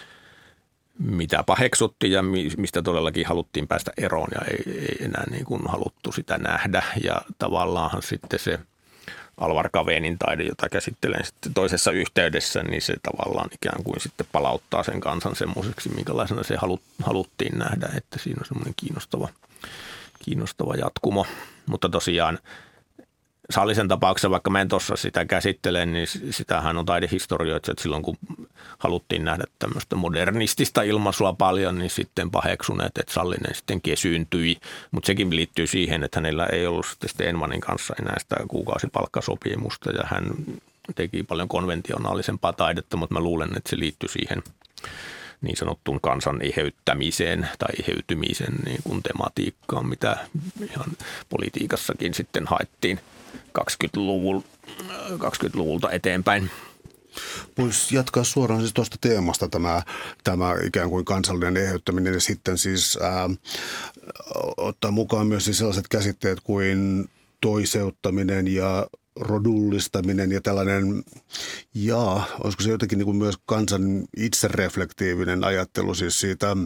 mitä paheksuttiin ja mistä todellakin haluttiin päästä eroon ja ei, ei enää niin kuin haluttu sitä nähdä. Ja tavallaanhan sitten se Alvar Kavenin taide, jota käsittelen sitten toisessa yhteydessä, niin se tavallaan ikään kuin sitten palauttaa sen kansan semmoiseksi, minkälaisena se haluttiin nähdä, että siinä on semmoinen kiinnostava, kiinnostava jatkumo. Mutta tosiaan Sallisen tapauksessa, vaikka mä en tuossa sitä käsittelen, niin sitähän on taidehistorioitsijat, että silloin kun haluttiin nähdä tämmöistä modernistista ilmaisua paljon, niin sitten paheksuneet, että Sallinen sitten kesyyntyi. Mutta sekin liittyy siihen, että hänellä ei ollut sitten Stenmanin kanssa enää sitä kuukausipalkkasopimusta ja hän teki paljon konventionaalisempaa taidetta, mutta mä luulen, että se liittyy siihen niin sanottuun kansan eheyttämiseen tai eheytymisen niin kuin tematiikkaan, mitä ihan politiikassakin sitten haettiin kaksikymmentäluvulta eteenpäin. Voisi jatkaa suoraan siis tuosta teemasta tämä, tämä ikään kuin kansallinen eheyttäminen ja sitten siis ää, ottaa mukaan myös siis sellaiset käsitteet kuin toiseuttaminen ja rodullistaminen ja tällainen, jaa, olisiko se jotenkin niin kuin myös kansan itsereflektiivinen ajattelu siis siitä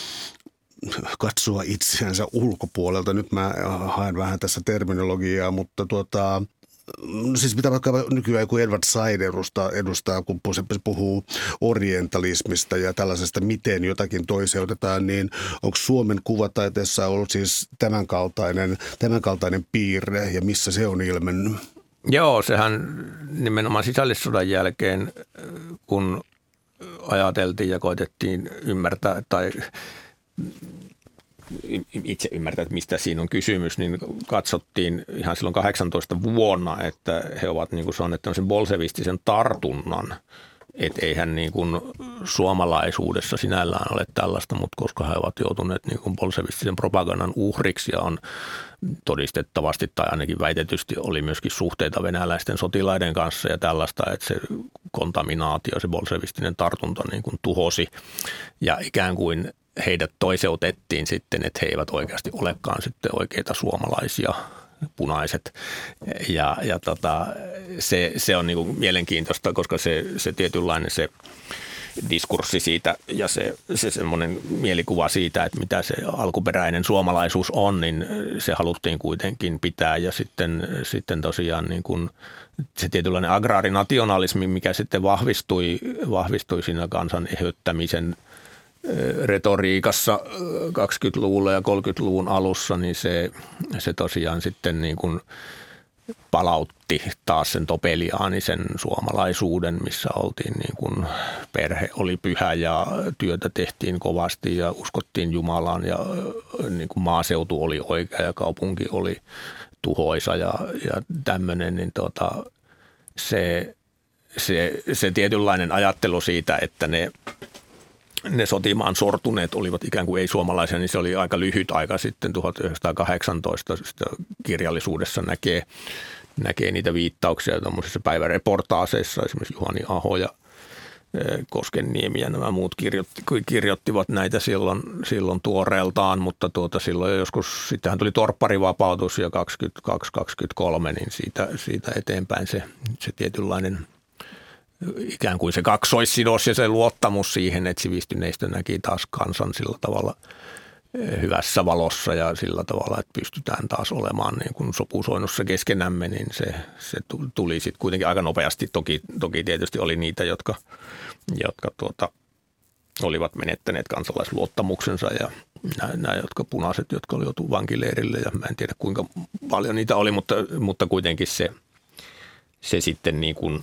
katsoa itseänsä ulkopuolelta. Nyt mä haen vähän tässä terminologiaa, mutta tuota, no siis mitä vaikka nykyään joku Edward Said edustaa, edustaa, kun se puhuu orientalismista ja tällaisesta, miten jotakin toiseutetaan, niin onko Suomen kuvataiteessa ollut siis tämänkaltainen, tämänkaltainen piirre ja missä se on ilmennyt? Joo, sehän nimenomaan sisällissodan jälkeen, kun ajateltiin ja koitettiin ymmärtää tai itse ymmärtää, että mistä siinä on kysymys, niin katsottiin ihan silloin kahdeksantoista vuonna, että he ovat niin kuin saaneet tämmöisen bolsevistisen tartunnan. Että eihän niin kuin suomalaisuudessa sinällään ole tällaista, mutta koska he ovat joutuneet niin kuin bolsevistisen propagandan uhriksi ja on todistettavasti tai ainakin väitetysti oli myöskin suhteita venäläisten sotilaiden kanssa ja tällaista, että se kontaminaatio, se bolsevistinen tartunta niin kuin tuhosi ja ikään kuin heidät toiseutettiin sitten, että he eivät oikeasti olekaan sitten oikeita suomalaisia punaiset ja, ja tota, se, se on niin kuin mielenkiintoista, koska se, se tietynlainen se diskurssi siitä ja se, se semmoinen mielikuva siitä, että mitä se alkuperäinen suomalaisuus on, niin se haluttiin kuitenkin pitää ja sitten, sitten tosiaan niin kuin se tietynlainen agraarinationalismi, mikä sitten vahvistui, vahvistui siinä kansan eheyttämisen retoriikassa kaksikymmentäluvulla ja kolmekymmentäluvun alussa, niin se, se tosiaan sitten niin kuin palautti taas sen topeliaanisen suomalaisuuden, missä oltiin niin kuin perhe oli pyhä ja työtä tehtiin kovasti ja uskottiin Jumalaan ja niin kuin maaseutu oli oikea ja kaupunki oli tuhoisa ja, ja tämmöinen, niin tota, se se, se tietynlainen ajattelu siitä, että ne, ne sotimaan sortuneet olivat ikään kuin ei-suomalaisia, niin se oli aika lyhyt aika sitten tuhatyhdeksänsataakahdeksantoista kirjallisuudessa näkee, näkee niitä viittauksia tuommoisissa päiväreportaaseissa, esimerkiksi Juhani Aho ja Koskenniemi ja nämä muut kirjoitti, kirjoittivat näitä silloin, silloin tuoreeltaan, mutta tuota silloin joskus, sittenhän tuli torpparivapautus ja kaksikymmentäkaksi kaksikymmentäkolme, niin siitä, siitä eteenpäin se, se tietynlainen ikään kuin se kaksoissidos ja se luottamus siihen, että sivistyneistö näki taas kansan sillä tavalla hyvässä valossa ja sillä tavalla, että pystytään taas olemaan niin kuin sopusoinnussa keskenämme, niin se, se tuli sitten kuitenkin aika nopeasti. Toki, toki tietysti oli niitä, jotka, jotka tuota, olivat menettäneet kansalaisluottamuksensa ja nämä, nämä jotka punaiset, jotka oli joutuneet vankileirille ja mä en tiedä kuinka paljon niitä oli, mutta, mutta kuitenkin se, se sitten niin kuin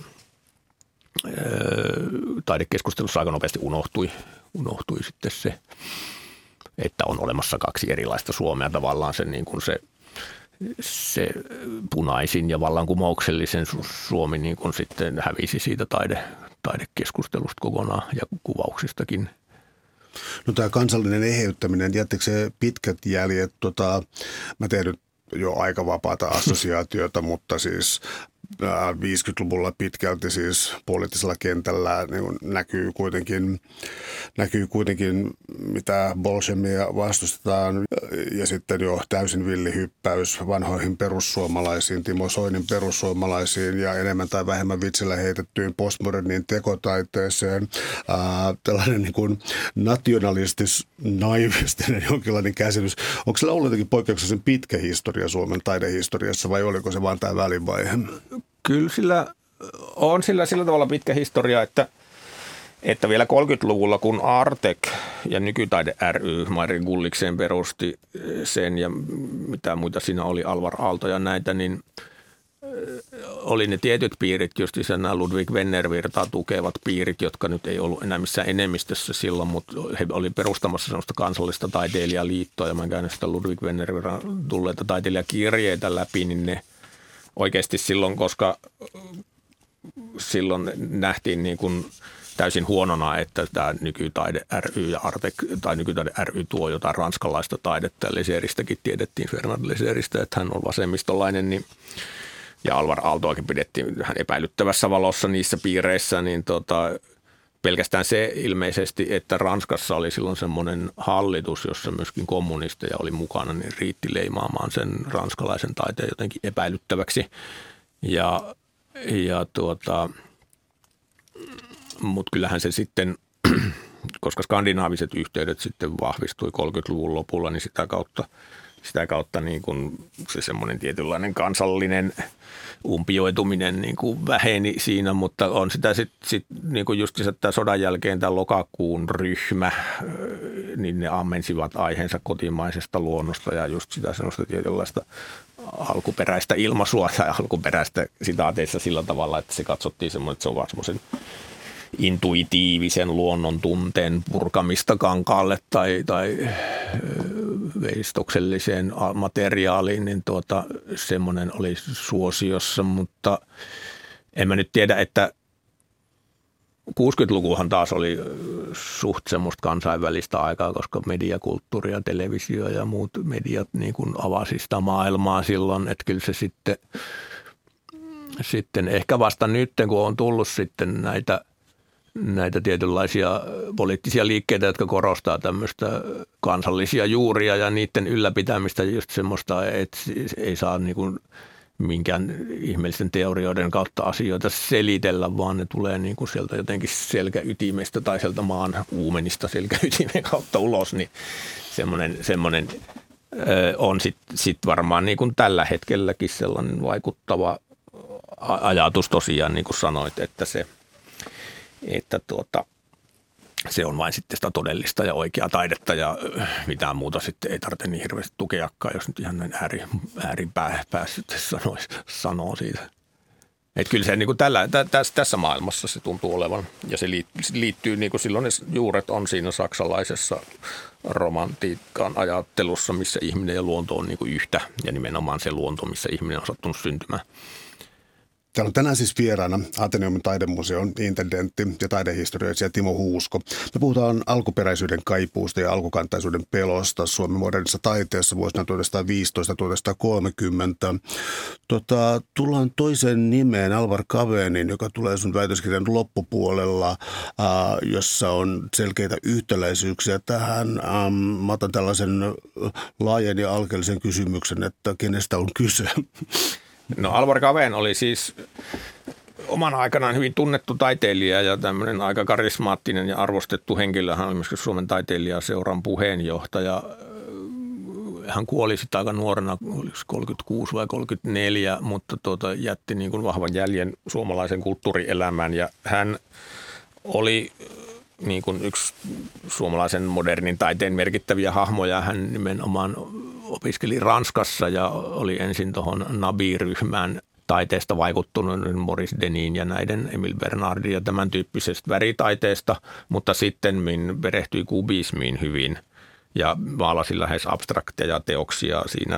taidekeskustelussa aika nopeasti unohtui, unohtui sitten se, että on olemassa kaksi erilaista Suomea. Tavallaan se, niin kuin se, se punaisin ja vallankumouksellisen Suomi niin kuin sitten hävisi siitä taide, taidekeskustelusta kokonaan ja kuvauksistakin. No tämä kansallinen eheyttäminen, jättikö se pitkät jäljet? Tota, mä teen nyt jo aika vapaata assosiaatiota, mutta siis viisikymmentäluvulla pitkälti siis poliittisella kentällä niin näkyy kuitenkin, näkyy kuitenkin, mitä bolshevia vastustetaan ja sitten jo täysin villihyppäys vanhoihin perussuomalaisiin, Timo Soinin perussuomalaisiin ja enemmän tai vähemmän vitsillä heitettyyn postmoderniin tekotaiteeseen. Ää, tällainen niin kuin nationalistis, naivistinen jonkinlainen käsitys. Onko sillä ollut jotenkin poikkeuksellisen pitkä historia Suomen taidehistoriassa vai oliko se vain tämä välivaihe? Kyllä sillä on sillä, sillä tavalla pitkä historia, että, että vielä kolmekymmentäluvulla, kun Artek ja Nykytaide ry Mari Gulliksen perusti sen ja mitä muita siinä oli, Alvar Aalto ja näitä, niin oli ne tietyt piirit, just nämä Ludwig Vennervirtaa tukevat piirit, jotka nyt ei ollut enää missään enemmistössä silloin, mutta he oli perustamassa sellaista kansallista taiteilijaliittoa ja mä en käynyt sitä Ludwig Vennervirran tulleita taiteilijakirjeitä läpi, niin ne oikeasti silloin, koska silloin nähtiin niin kuin täysin huonona, että tämä Nykytaide ry ja Artek tai Nykytaide ry tuo jotain ranskalaista taidetta. Leseristäkin tiedettiin, Fernand Leseristä, että hän on vasemmistolainen, niin, ja Alvar Aaltoakin pidettiin vähän epäilyttävässä valossa niissä piireissä, niin tota, pelkästään se ilmeisesti, että Ranskassa oli silloin semmoinen hallitus, jossa myöskin kommunisteja oli mukana, niin riitti leimaamaan sen ranskalaisen taiteen jotenkin epäilyttäväksi. Ja, ja tuota, mutta kyllähän se sitten, koska skandinaaviset yhteydet sitten vahvistui kolmekymmentäluvun lopulla, niin sitä kautta, sitä kautta niin kuin se semmoinen tietynlainen kansallinen umpioituminen niin kuin väheni siinä, mutta on sitä sitten sit, niin kuin just tämä sodan jälkeen tämä lokakuun ryhmä, niin ne ammensivat aiheensa kotimaisesta luonnosta ja just sitä sellaista tietynlaista alkuperäistä ilmaisua tai alkuperäistä sitaateissa sillä tavalla, että se katsottiin semmoinen, että se on vaan semmoisen intuitiivisen luonnon tunteen purkamista kankaalle tai, tai veistokselliseen materiaaliin, niin tuota, semmoinen oli suosiossa, mutta en mä nyt tiedä, että kuusikymmentälukuhan taas oli suht semmoista kansainvälistä aikaa, koska mediakulttuuri ja televisio ja muut mediat niin kuin avasi sitä maailmaa silloin, että kyllä se sitten, sitten ehkä vasta nyt, kun on tullut sitten näitä näitä tietynlaisia poliittisia liikkeitä, jotka korostaa tämmöistä kansallisia juuria ja niiden ylläpitämistä just semmoista, että ei saa niin kuin minkään ihmeellisten teorioiden kautta asioita selitellä, vaan ne tulee niin kuin sieltä jotenkin selkäytimestä tai sieltä maan uumenista selkäytimen kautta ulos, niin semmoinen, semmoinen on sitten sit varmaan niin kuin tällä hetkelläkin sellainen vaikuttava ajatus tosiaan, niin kuin sanoit, että se että tuota, se on vain sitten sitä todellista ja oikeaa taidetta ja mitään muuta sitten ei tarvitse niin hirveästi tukeakaan, jos nyt ihan näin ääri, ääripää sitten sanoisi, sanoo siitä. Että kyllä se niin kuin tällä, tä, tässä, tässä maailmassa se tuntuu olevan ja se liittyy, liittyy niin kuin silloin ne juuret on siinä saksalaisessa romantiikan ajattelussa, missä ihminen ja luonto on niin kuin yhtä ja nimenomaan se luonto, missä ihminen on sattunut syntymään. Täällä on tänään siis vieraana Ateneumin taidemuseon intendentti ja taidehistorioitsija Timo Huusko. Me puhutaan alkuperäisyyden kaipuusta ja alkukantaisuuden pelosta Suomen modernissa taiteessa vuosina tuhatyhdeksänsataaviisitoista tuhatyhdeksänsatakolmekymmentä. Tota, tullaan toiseen nimeen Alvar Kavenin, joka tulee sun väitöskirjan loppupuolella, ää, jossa on selkeitä yhtäläisyyksiä tähän. Ähm, mä otan tällaisen laajan ja alkeellisen kysymyksen, että kenestä on kyse? No Alvar Kaven oli siis oman aikanaan hyvin tunnettu taiteilija ja tämmöinen aika karismaattinen ja arvostettu henkilö. Hän oli myöskin Suomen taiteilijaseuran puheenjohtaja. Hän kuoli sitten aika nuorena, oliko kolmekymmentäkuusi vai kolmekymmentäneljä, mutta tuota, jätti niin kuin vahvan jäljen suomalaisen kulttuurielämään. Ja hän oli niin kuin yksi suomalaisen modernin taiteen merkittäviä hahmoja. Hän nimenomaan opiskeli Ranskassa ja oli ensin tuohon Nabi-ryhmään taiteesta vaikuttunut Maurice Denin ja näiden Emile Bernardin ja tämän tyyppisestä väritaiteesta, mutta sitten perehtyi kubismiin hyvin ja maalasi lähes abstrakteja teoksia siinä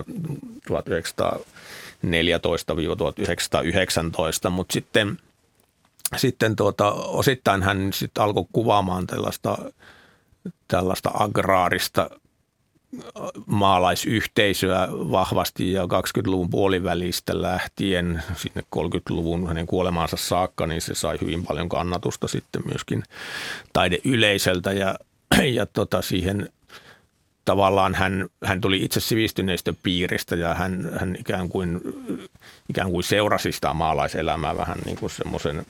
tuhatyhdeksänsataaneljätoista tuhatyhdeksänsataayhdeksäntoista, mutta sitten Sitten tuota, osittain hän sitten alkoi kuvaamaan tällaista, tällaista agraarista maalaisyhteisöä vahvasti ja kaksikymmentäluvun puolivälistä lähtien sinne kolmekymmentäluvun hänen kuolemaansa saakka, niin se sai hyvin paljon kannatusta sitten myöskin taideyleisöltä ja, ja tota siihen tavallaan hän, hän tuli itse sivistyneistön piiristä ja hän, hän ikään kuin, ikään kuin seurasi sitä maalaiselämää vähän niin kuin semmoisen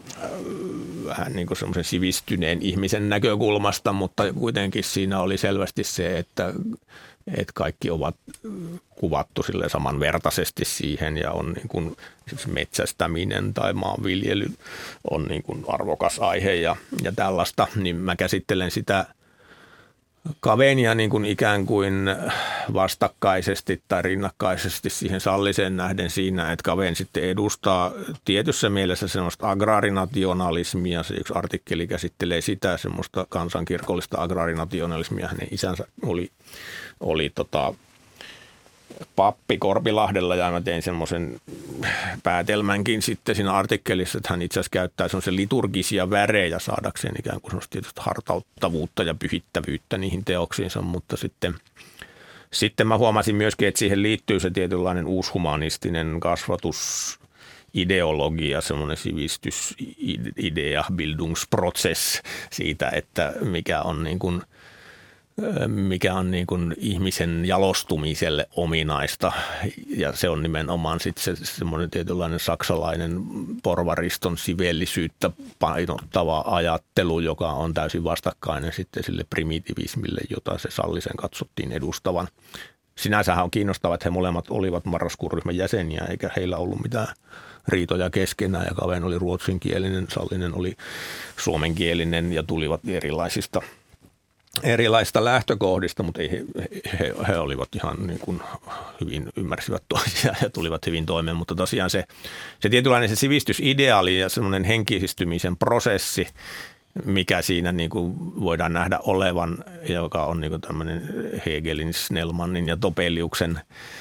vähän niin kuin semmoisen sivistyneen ihmisen näkökulmasta, mutta kuitenkin siinä oli selvästi se, että, että kaikki ovat kuvattu sille samanvertaisesti siihen ja on niin kuin metsästäminen tai maanviljely on niin kuin arvokas aihe ja, ja tällaista, niin mä käsittelen sitä Kavenia niin kuin ikään kuin vastakkaisesti tai rinnakkaisesti siihen Salliseen nähden siinä, että Kaven sitten edustaa tietyssä mielessä semmoista agraarinationalismia. Se yksi artikkeli käsittelee sitä semmoista kansankirkollista agraarinationalismia. Hänen isänsä oli, oli tota, pappi Korpilahdella ja mä tein semmoisen päätelmänkin sitten siinä artikkelissa, että hän itse asiassa käyttää semmoisen liturgisia värejä saadakseen ikään kuin semmoista tietysti hartauttavuutta ja pyhittävyyttä niihin teoksiinsa, mutta sitten, sitten mä huomasin myöskin, että siihen liittyy se tietynlainen uushumanistinen kasvatusideologia, semmoinen sivistysidea, Bildungsprozess siitä, että mikä on niin kuin mikä on niin kuin ihmisen jalostumiselle ominaista ja se on nimenomaan sitten se semmoinen tietynlainen saksalainen porvariston siveellisyyttä painottava ajattelu, joka on täysin vastakkainen sitten sille primitivismille, jota se Sallisen katsottiin edustavan. Sinänsähän on kiinnostavaa, että he molemmat olivat marraskuun ryhmän jäseniä eikä heillä ollut mitään riitoja keskenään ja Kaven oli ruotsinkielinen, Sallinen oli suomenkielinen ja tulivat erilaisista erilaista lähtökohdista, mutta ei he, he, he olivat ihan niin kuin hyvin ymmärsivät toisiaan ja tulivat hyvin toimeen, mutta tosiaan se, se tietynlainen se sivistysideaali ja semmoinen henkistymisen prosessi, mikä siinä niin kuin voidaan nähdä olevan, joka on niin kuin tämmöinen Hegelin, Snellmanin ja Topeliuksen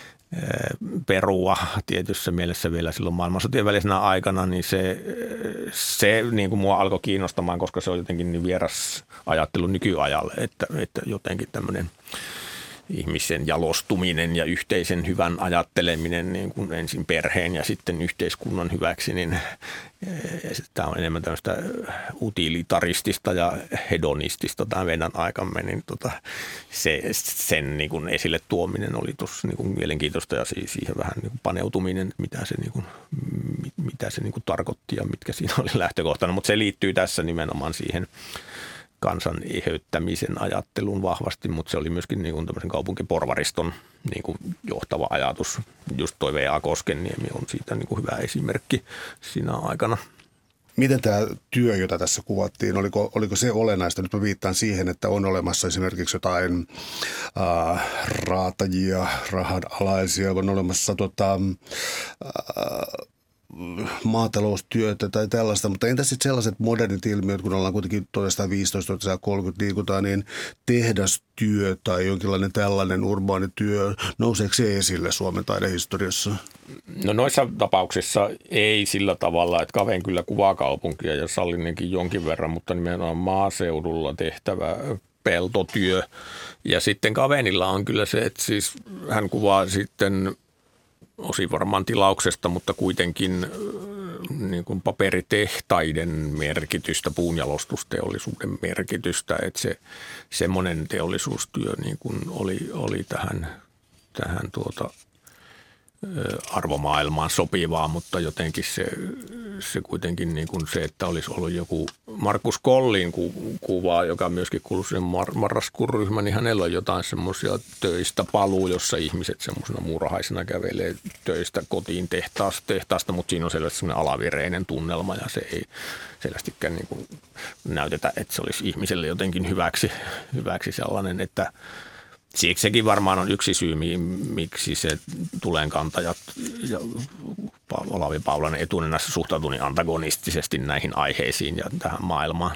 perua tietyssä mielessä vielä silloin maailmansotien välisenä aikana, niin se, se niin kuin mua alkoi kiinnostamaan, koska se on jotenkin niin vieras ajattelu nykyajalle, että, että jotenkin tämmöinen ihmisen jalostuminen ja yhteisen hyvän ajatteleminen niin kuin ensin perheen ja sitten yhteiskunnan hyväksi, niin tämä on enemmän tämmöistä utilitaristista ja hedonistista tämä meidän aikamme, niin tota, se, sen niin kuin esille tuominen oli tuossa niin kuin mielenkiintoista ja siihen vähän niin kuin paneutuminen, mitä se, niin kuin, mitä se niin kuin tarkoitti ja mitkä siinä oli lähtökohtana, mutta se liittyy tässä nimenomaan siihen kansan eheyttämisen ajatteluun vahvasti, mutta se oli myöskin niin kuin tämmöisen kaupunkiporvariston niin kuin johtava ajatus. Just toi V A Koskenniemi on siitä niin kuin hyvä esimerkki siinä aikana. Miten tämä työ, jota tässä kuvattiin, oliko, oliko se olennaista? Nyt mä viittaan siihen, että on olemassa esimerkiksi jotain äh, raatajia, rahanalaisia, on olemassa tota, äh, maataloustyötä tai tällaista, mutta entä sitten sellaiset modernit ilmiöt, kun ollaan kuitenkin tuhatyhdeksänsataaviisitoista tuhatyhdeksänsataakolmekymmentä liikutaan, niin tehdastyö tai jonkinlainen tällainen urbaani työ, nouseeko se esille Suomen taidehistoriassa? No noissa tapauksissa ei sillä tavalla, että Kaven kyllä kuvaa kaupunkia ja Sallinenkin jonkin verran, mutta nimenomaan maaseudulla tehtävä peltotyö. Ja sitten Kavenilla on kyllä se, että siis hän kuvaa sitten osin varmaan tilauksesta, mutta kuitenkin niin kuin paperitehtaiden merkitystä, puunjalostusteollisuuden merkitystä, että se semmoinen teollisuustyö niin kuin oli, oli tähän, tähän tuota, arvomaailmaan sopivaa, mutta jotenkin se, se kuitenkin niin kuin se, että olisi ollut joku Markus Kollin ku, kuva, joka myöskin kuului sen mar- marraskuun ryhmän, niin hänellä on jotain semmoisia töistä paluu, jossa ihmiset semmoisena muurahaisena kävelee töistä kotiin tehtaasta, tehtaasta, mutta siinä on selvästi semmoinen alavireinen tunnelma ja se ei selvästikään niin kuin näytetä, että se olisi ihmiselle jotenkin hyväksi, hyväksi sellainen, että siksi sekin varmaan on yksi syy, miksi se tulenkantajat ja Olavi Paulanen etunenässä suhtautuu niin antagonistisesti näihin aiheisiin ja tähän maailmaan.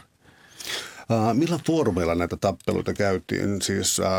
Millä foorumeilla näitä tappeluita käytiin? Siis äh,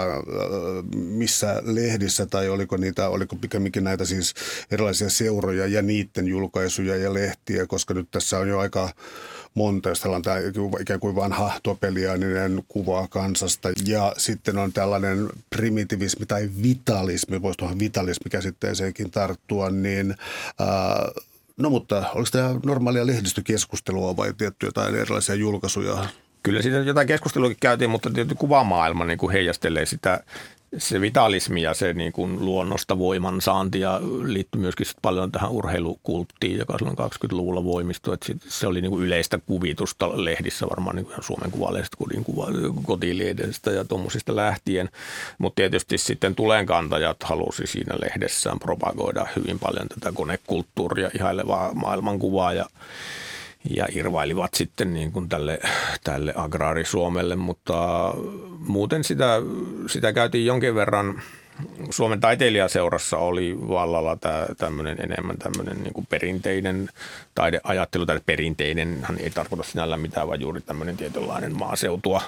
missä lehdissä tai oliko niitä, oliko pikemminkin näitä siis erilaisia seuroja ja niiden julkaisuja ja lehtiä, koska nyt tässä on jo aika monta, jos on tämä ikään kuin vanha topeliaaninen kuva kansasta. Ja sitten on tällainen primitivismi tai vitalismi, voisi tuohon vitalismi-käsitteeseenkin tarttua, niin äh, no mutta oliko tämä normaalia lehdistökeskustelua vai tiettyjä tai erilaisia julkaisuja? Kyllä siitä jotain keskusteluakin käytiin, mutta tietysti kuvamaailma niin kuin heijastelee sitä, se vitalismi ja se niin kuin luonnosta voiman saanti ja liittyy myöskin paljon tähän urheilukulttiin, joka silloin kaksikymmentäluvulla voimistui. Että se oli niin kuin yleistä kuvitusta lehdissä, varmaan niin kuin Suomen Kuvalehdestä, Kotilehdestä ja tuommoisista lähtien. Mutta tietysti sitten tulenkantajat halusi siinä lehdessään propagoida hyvin paljon tätä konekulttuuria, ihailevaa maailmankuvaa ja Ja irvailivat sitten niin kuin tälle, tälle agraarisuomelle, mutta muuten sitä, sitä käytiin jonkin verran. Suomen taiteilijaseurassa oli vallalla tämä tämmöinen enemmän tämmöinen niin kuin perinteinen taideajattelu, tai perinteinenhän ei tarkoita sinällä mitään, vaan juuri tämmöinen tietynlainen maaseutua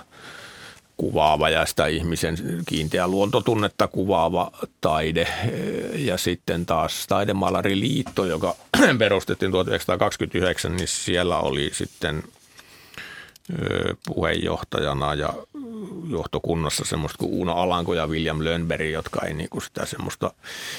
kuvaava ja sitä ihmisen kiinteää luontotunnetta kuvaava taide. Ja sitten taas Taidemallariliitto, joka perustettiin tuhatyhdeksänsataakaksikymmentäyhdeksän, niin siellä oli sitten puheenjohtajana ja johtokunnassa semmoista kuin Uno Alanko ja William Lönnberg, jotka ei niinku sitä semmoista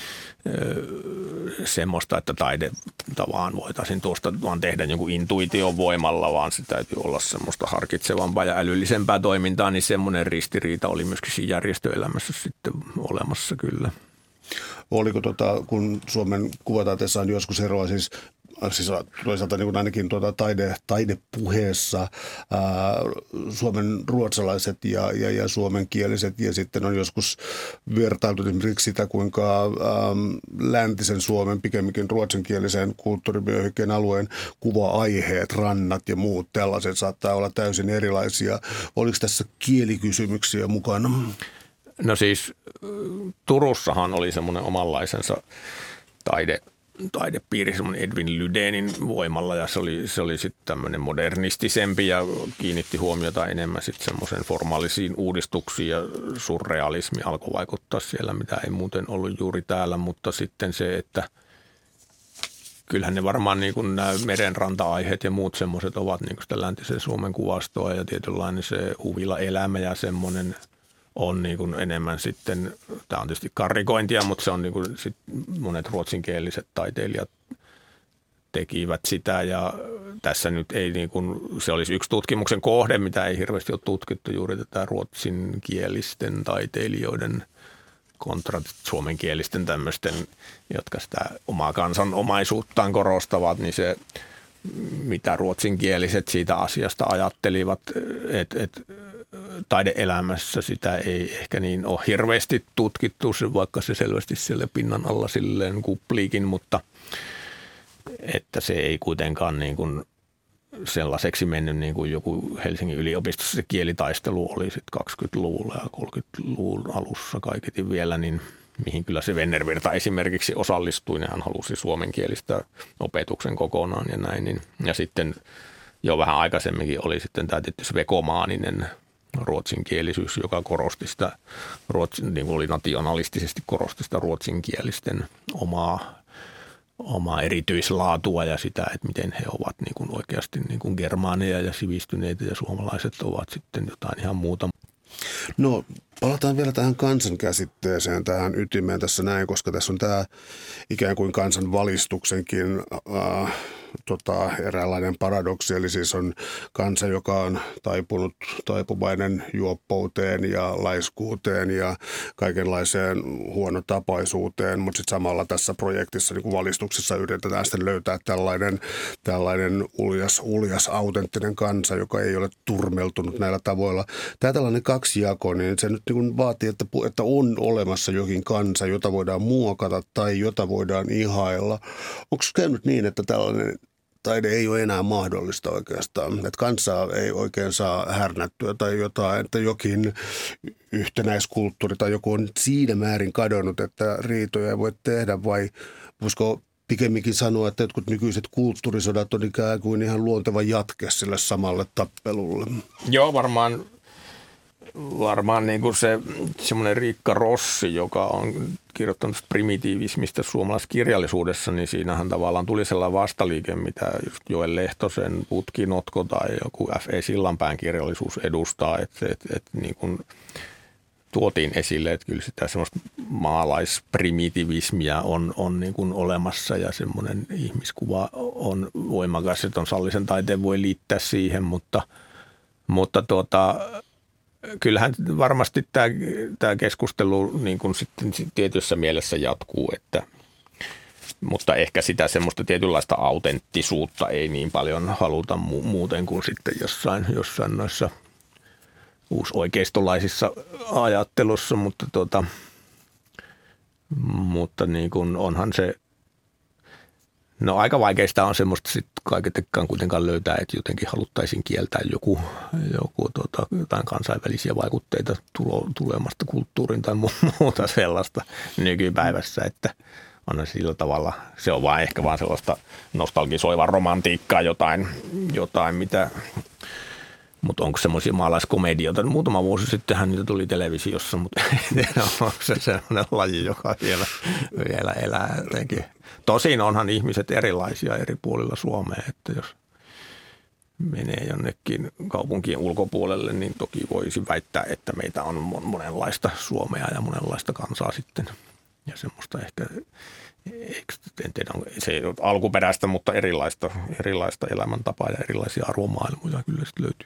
semmoista, että taide vaan voitaisiin tuosta vaan tehdä jonkun intuition voimalla, vaan se täytyy olla semmoista harkitsevampaa ja älyllisempää toimintaa, niin semmoinen ristiriita oli myöskin siinä järjestöelämässä sitten olemassa kyllä. Oliko tota, kun Suomen kuvataiteessa on joskus eroa siis Siis toisaalta niin kuin ainakin tuota taide, taidepuheessa ää, suomen ruotsalaiset ja, ja, ja suomenkieliset ja sitten on joskus vertailtu esimerkiksi sitä, kuinka ää, läntisen Suomen pikemminkin ruotsinkielisen kulttuurivyöhykkeen alueen kuva-aiheet, rannat ja muut tällaiset saattaa olla täysin erilaisia. Oliko tässä kielikysymyksiä mukana? No siis Turussahan oli semmoinen omanlaisensa taide taidepiiri, semmoinen Edwin Lydenin voimalla ja se oli, se oli sitten tämmöinen modernistisempi ja kiinnitti huomiota enemmän sitten semmoisen formaalisiin uudistuksiin ja surrealismi alkoi vaikuttaa siellä, mitä ei muuten ollut juuri täällä, mutta sitten se, että kyllähän ne varmaan niin kuin nämä merenranta-aiheet ja muut semmoiset ovat niin kuin sitä läntisen Suomen kuvastoa ja tietynlainen se huvila elämä ja semmoinen on niin kuin enemmän sitten, tämä on tietysti karrikointia, mutta se on niin kuin sit monet ruotsinkieliset taiteilijat tekivät sitä ja tässä nyt ei niin kuin, se olisi yksi tutkimuksen kohde, mitä ei hirveästi ole tutkittu juuri tätä ruotsinkielisten taiteilijoiden kontra suomenkielisten tämmöisten, jotka sitä omaa kansanomaisuuttaan korostavat, niin se mitä ruotsinkieliset siitä asiasta ajattelivat, että et, taideelämässä sitä ei ehkä niin ole hirveästi tutkittu, vaikka se selvästi siellä pinnan alla silleen kupliikin, mutta että se ei kuitenkaan niin kuin sellaiseksi mennyt niin kuin joku Helsingin yliopistossa se kielitaistelu oli sitten kaksikymmentäluvulla ja kolmekymmentäluvun alussa kaiketi vielä, niin mihin kyllä se Vennervirta esimerkiksi osallistui. Hän halusi suomenkielistä opetuksen kokonaan ja näin. Niin, ja sitten jo vähän aikaisemminkin oli sitten tämä tietty svekomaaninen ruotsinkielisyys, joka korosti sitä, ruotsin, niin kuin oli nationalistisesti korosti sitä ruotsinkielisten omaa, omaa erityislaatua ja sitä, että miten he ovat niin kuin oikeasti niin kuin germaaneja ja sivistyneitä ja suomalaiset ovat sitten jotain ihan muuta. No palataan vielä tähän kansankäsitteeseen, tähän ytimeen tässä näin, koska tässä on tämä ikään kuin kansanvalistuksenkin äh, tota, eräänlainen paradoksi. Eli siis on kansa, joka on taipunut, taipuvainen juoppouteen ja laiskuuteen ja kaikenlaiseen huonotapaisuuteen, mutta sitten samalla tässä projektissa, niin kuin valistuksessa yritetään sitten löytää tällainen, tällainen uljas, uljas, autenttinen kansa, joka ei ole turmeltunut näillä tavoilla. Tämä tällainen kaksijako, niin se nyt niin vaatii, että, että on olemassa jokin kansa, jota voidaan muokata tai jota voidaan ihailla. Onko käynyt niin, että tällainen taide ei ole enää mahdollista oikeastaan, että kansaa ei oikein saa härnättyä tai jotain, että jokin yhtenäiskulttuuri tai joku on siinä määrin kadonnut, että riitoja ei voi tehdä, vai voisiko pikemminkin sanoa, että jotkut nykyiset kulttuurisodat on ikään kuin ihan luonteva jatke sille samalle tappelulle? Joo, varmaan. Varmaan niin kuin se semmoinen Riikka Rossi, joka on kirjoittanut primitiivismistä suomalaisessa kirjallisuudessa, niin siinähän tavallaan tuli sellainen vastaliike, mitä just Joel Lehtosen Putkinotko tai joku F E Sillanpään kirjallisuus edustaa, että, että, että niin kuin tuotiin esille, että kyllä sitä semmoista maalaisprimitivismia on, on niin kuin olemassa ja semmoinen ihmiskuva on voimakas, että on sallisen taiteen voi liittää siihen, mutta, mutta tuota... Kyllähän varmasti tämä, tämä keskustelu niin kuin sitten tietyssä mielessä jatkuu, että, mutta ehkä sitä semmoista tietynlaista autenttisuutta ei niin paljon haluta mu- muuten kuin sitten jossain, jossain noissa uusoikeistolaisissa ajattelussa, mutta, tuota, mutta niin kuin onhan se, no aika vaikeista on semmoista sitten kaiketekään kuitenkaan löytää, että jotenkin haluttaisiin kieltää joku, joku tota, jotain kansainvälisiä vaikutteita tulo, tulemasta kulttuurin tai muuta sellaista nykypäivässä, että on sillä tavalla, se on vaan ehkä vaan sellaista nostalgisoivaa romantiikkaa jotain, jotain mitä, mutta onko semmoisia maalaiskomedioita? Muutama vuosi sittenhän niitä tuli televisiossa, mutta en tiedä, onko se sellainen laji, joka vielä, vielä elää jotenkin. Tosin onhan ihmiset erilaisia eri puolilla Suomea, että jos menee jonnekin kaupunkien ulkopuolelle, niin toki voisi väittää, että meitä on monenlaista Suomea ja monenlaista kansaa sitten. Ja semmoista ehkä, en tiedä, se ei ole alkuperäistä, mutta erilaista, erilaista elämäntapaa ja erilaisia arvomaailmoja kyllä sitten löytyy.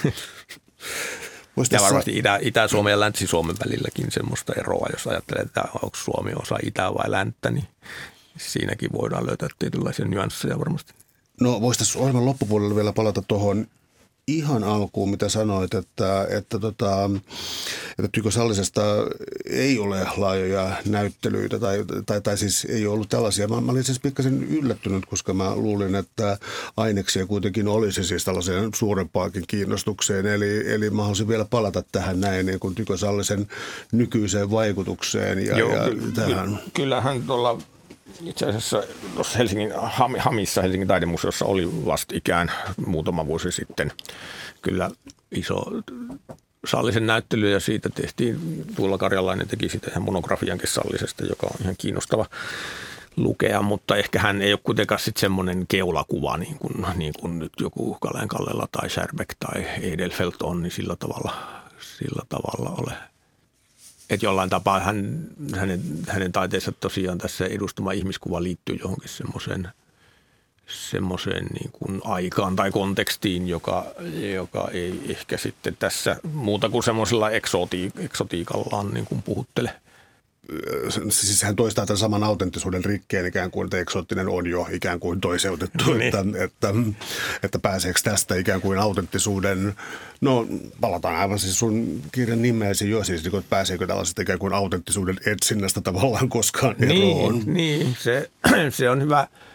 Ja varmasti Itä, Itä-Suomen ja Länsi-Suomen välilläkin semmoista eroa, jos ajattelee, että onko Suomi osa Itää vai Länttä, niin siinäkin voidaan löytää tietynlaisia nyansseja varmasti. No voisi tässä ohjelman loppupuolella vielä palata tuohon ihan alkuun, mitä sanoit, että, että, tota, että Tyko Sallisesta ei ole laajoja näyttelyitä tai, tai, tai siis ei ollut tällaisia. Mä, mä olin siis pikkasen yllättynyt, koska mä luulin, että aineksia kuitenkin olisi siis tällaiseen suurempaakin kiinnostukseen. Eli, eli mä haluaisin vielä palata tähän näin niin kuin Tyko Sallisen nykyiseen vaikutukseen ja, Joo, ja ky- tähän. Kyllähän tuolla itse asiassa tuossa Helsingin Hamissa Helsingin taidemuseossa oli vastikään muutama vuosi sitten kyllä iso Sallisen näyttely ja siitä tehtiin, Tuula Karjalainen teki siitä ihan monografiankin Sallisesta, joka on ihan kiinnostava lukea, mutta ehkä hän ei ole kuitenkaan sitten semmoinen keulakuva niin kuin, niin kuin nyt joku Kalen Kallela tai Scherbeck tai Edelfelt on, niin sillä tavalla, sillä tavalla ole. Että jollain tapaa hän, hänen, hänen taiteensa tosiaan tässä edustama ihmiskuva liittyy johonkin semmoiseen, semmoiseen niin kuin aikaan tai kontekstiin, joka, joka ei ehkä sitten tässä muuta kuin semmoisella eksoti, eksotiikallaan niin kuin puhuttele. Siis hän toistaa tämän saman autenttisuuden rikkeen ikään kuin, että eksoottinen on jo ikään kuin toiseutettu, niin. että, että, että pääseekö tästä ikään kuin autenttisuuden, no palataan aivan siis sun kirjan nimeesi jo, siis että pääseekö tällaisesta ikään kuin autenttisuuden etsinnästä tavallaan koskaan eroon. Niin, niin se, se on hyvä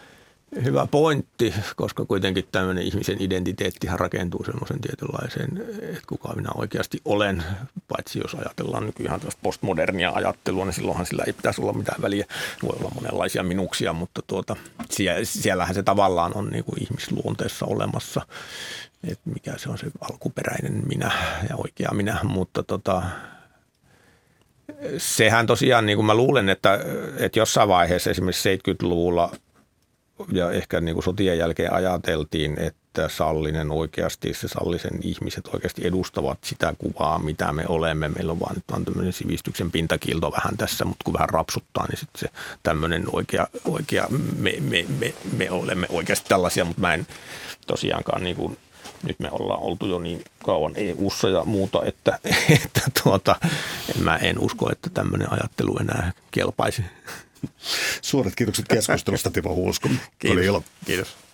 Hyvä pointti, koska kuitenkin tämmöinen ihmisen identiteettihan rakentuu semmoisen tietynlaiseen, että kuka minä oikeasti olen, paitsi jos ajatellaan nykyään tällaista postmodernia ajattelua, niin silloinhan sillä ei pitäisi olla mitään väliä. Voi olla monenlaisia minuksia, mutta tuota, siellähän se tavallaan on niin kuin ihmisluonteessa olemassa, että mikä se on se alkuperäinen minä ja oikea minä, mutta tota, sehän tosiaan, niin kuin mä luulen, että, että jossain vaiheessa esimerkiksi seitsemänkymmentäluvulla ja ehkä niin kuin sotien jälkeen ajateltiin, että Sallinen oikeasti, se Sallisen ihmiset oikeasti edustavat sitä kuvaa, mitä me olemme. Meillä on vaan nyt vaan tämmöinen sivistyksen pintakiilto vähän tässä, mutta kun vähän rapsuttaa, niin sitten se tämmöinen oikea, oikea me, me, me, me olemme oikeasti tällaisia, mutta mä en tosiaankaan niin kuin, nyt me ollaan oltu jo niin kauan E U:ssa ja muuta, että, että tuota, mä en usko, että tämmöinen ajattelu enää kelpaisi. Suuret kiitokset keskustelusta, Timo Huusko. Kiitos. Oli ilo. Kiitos.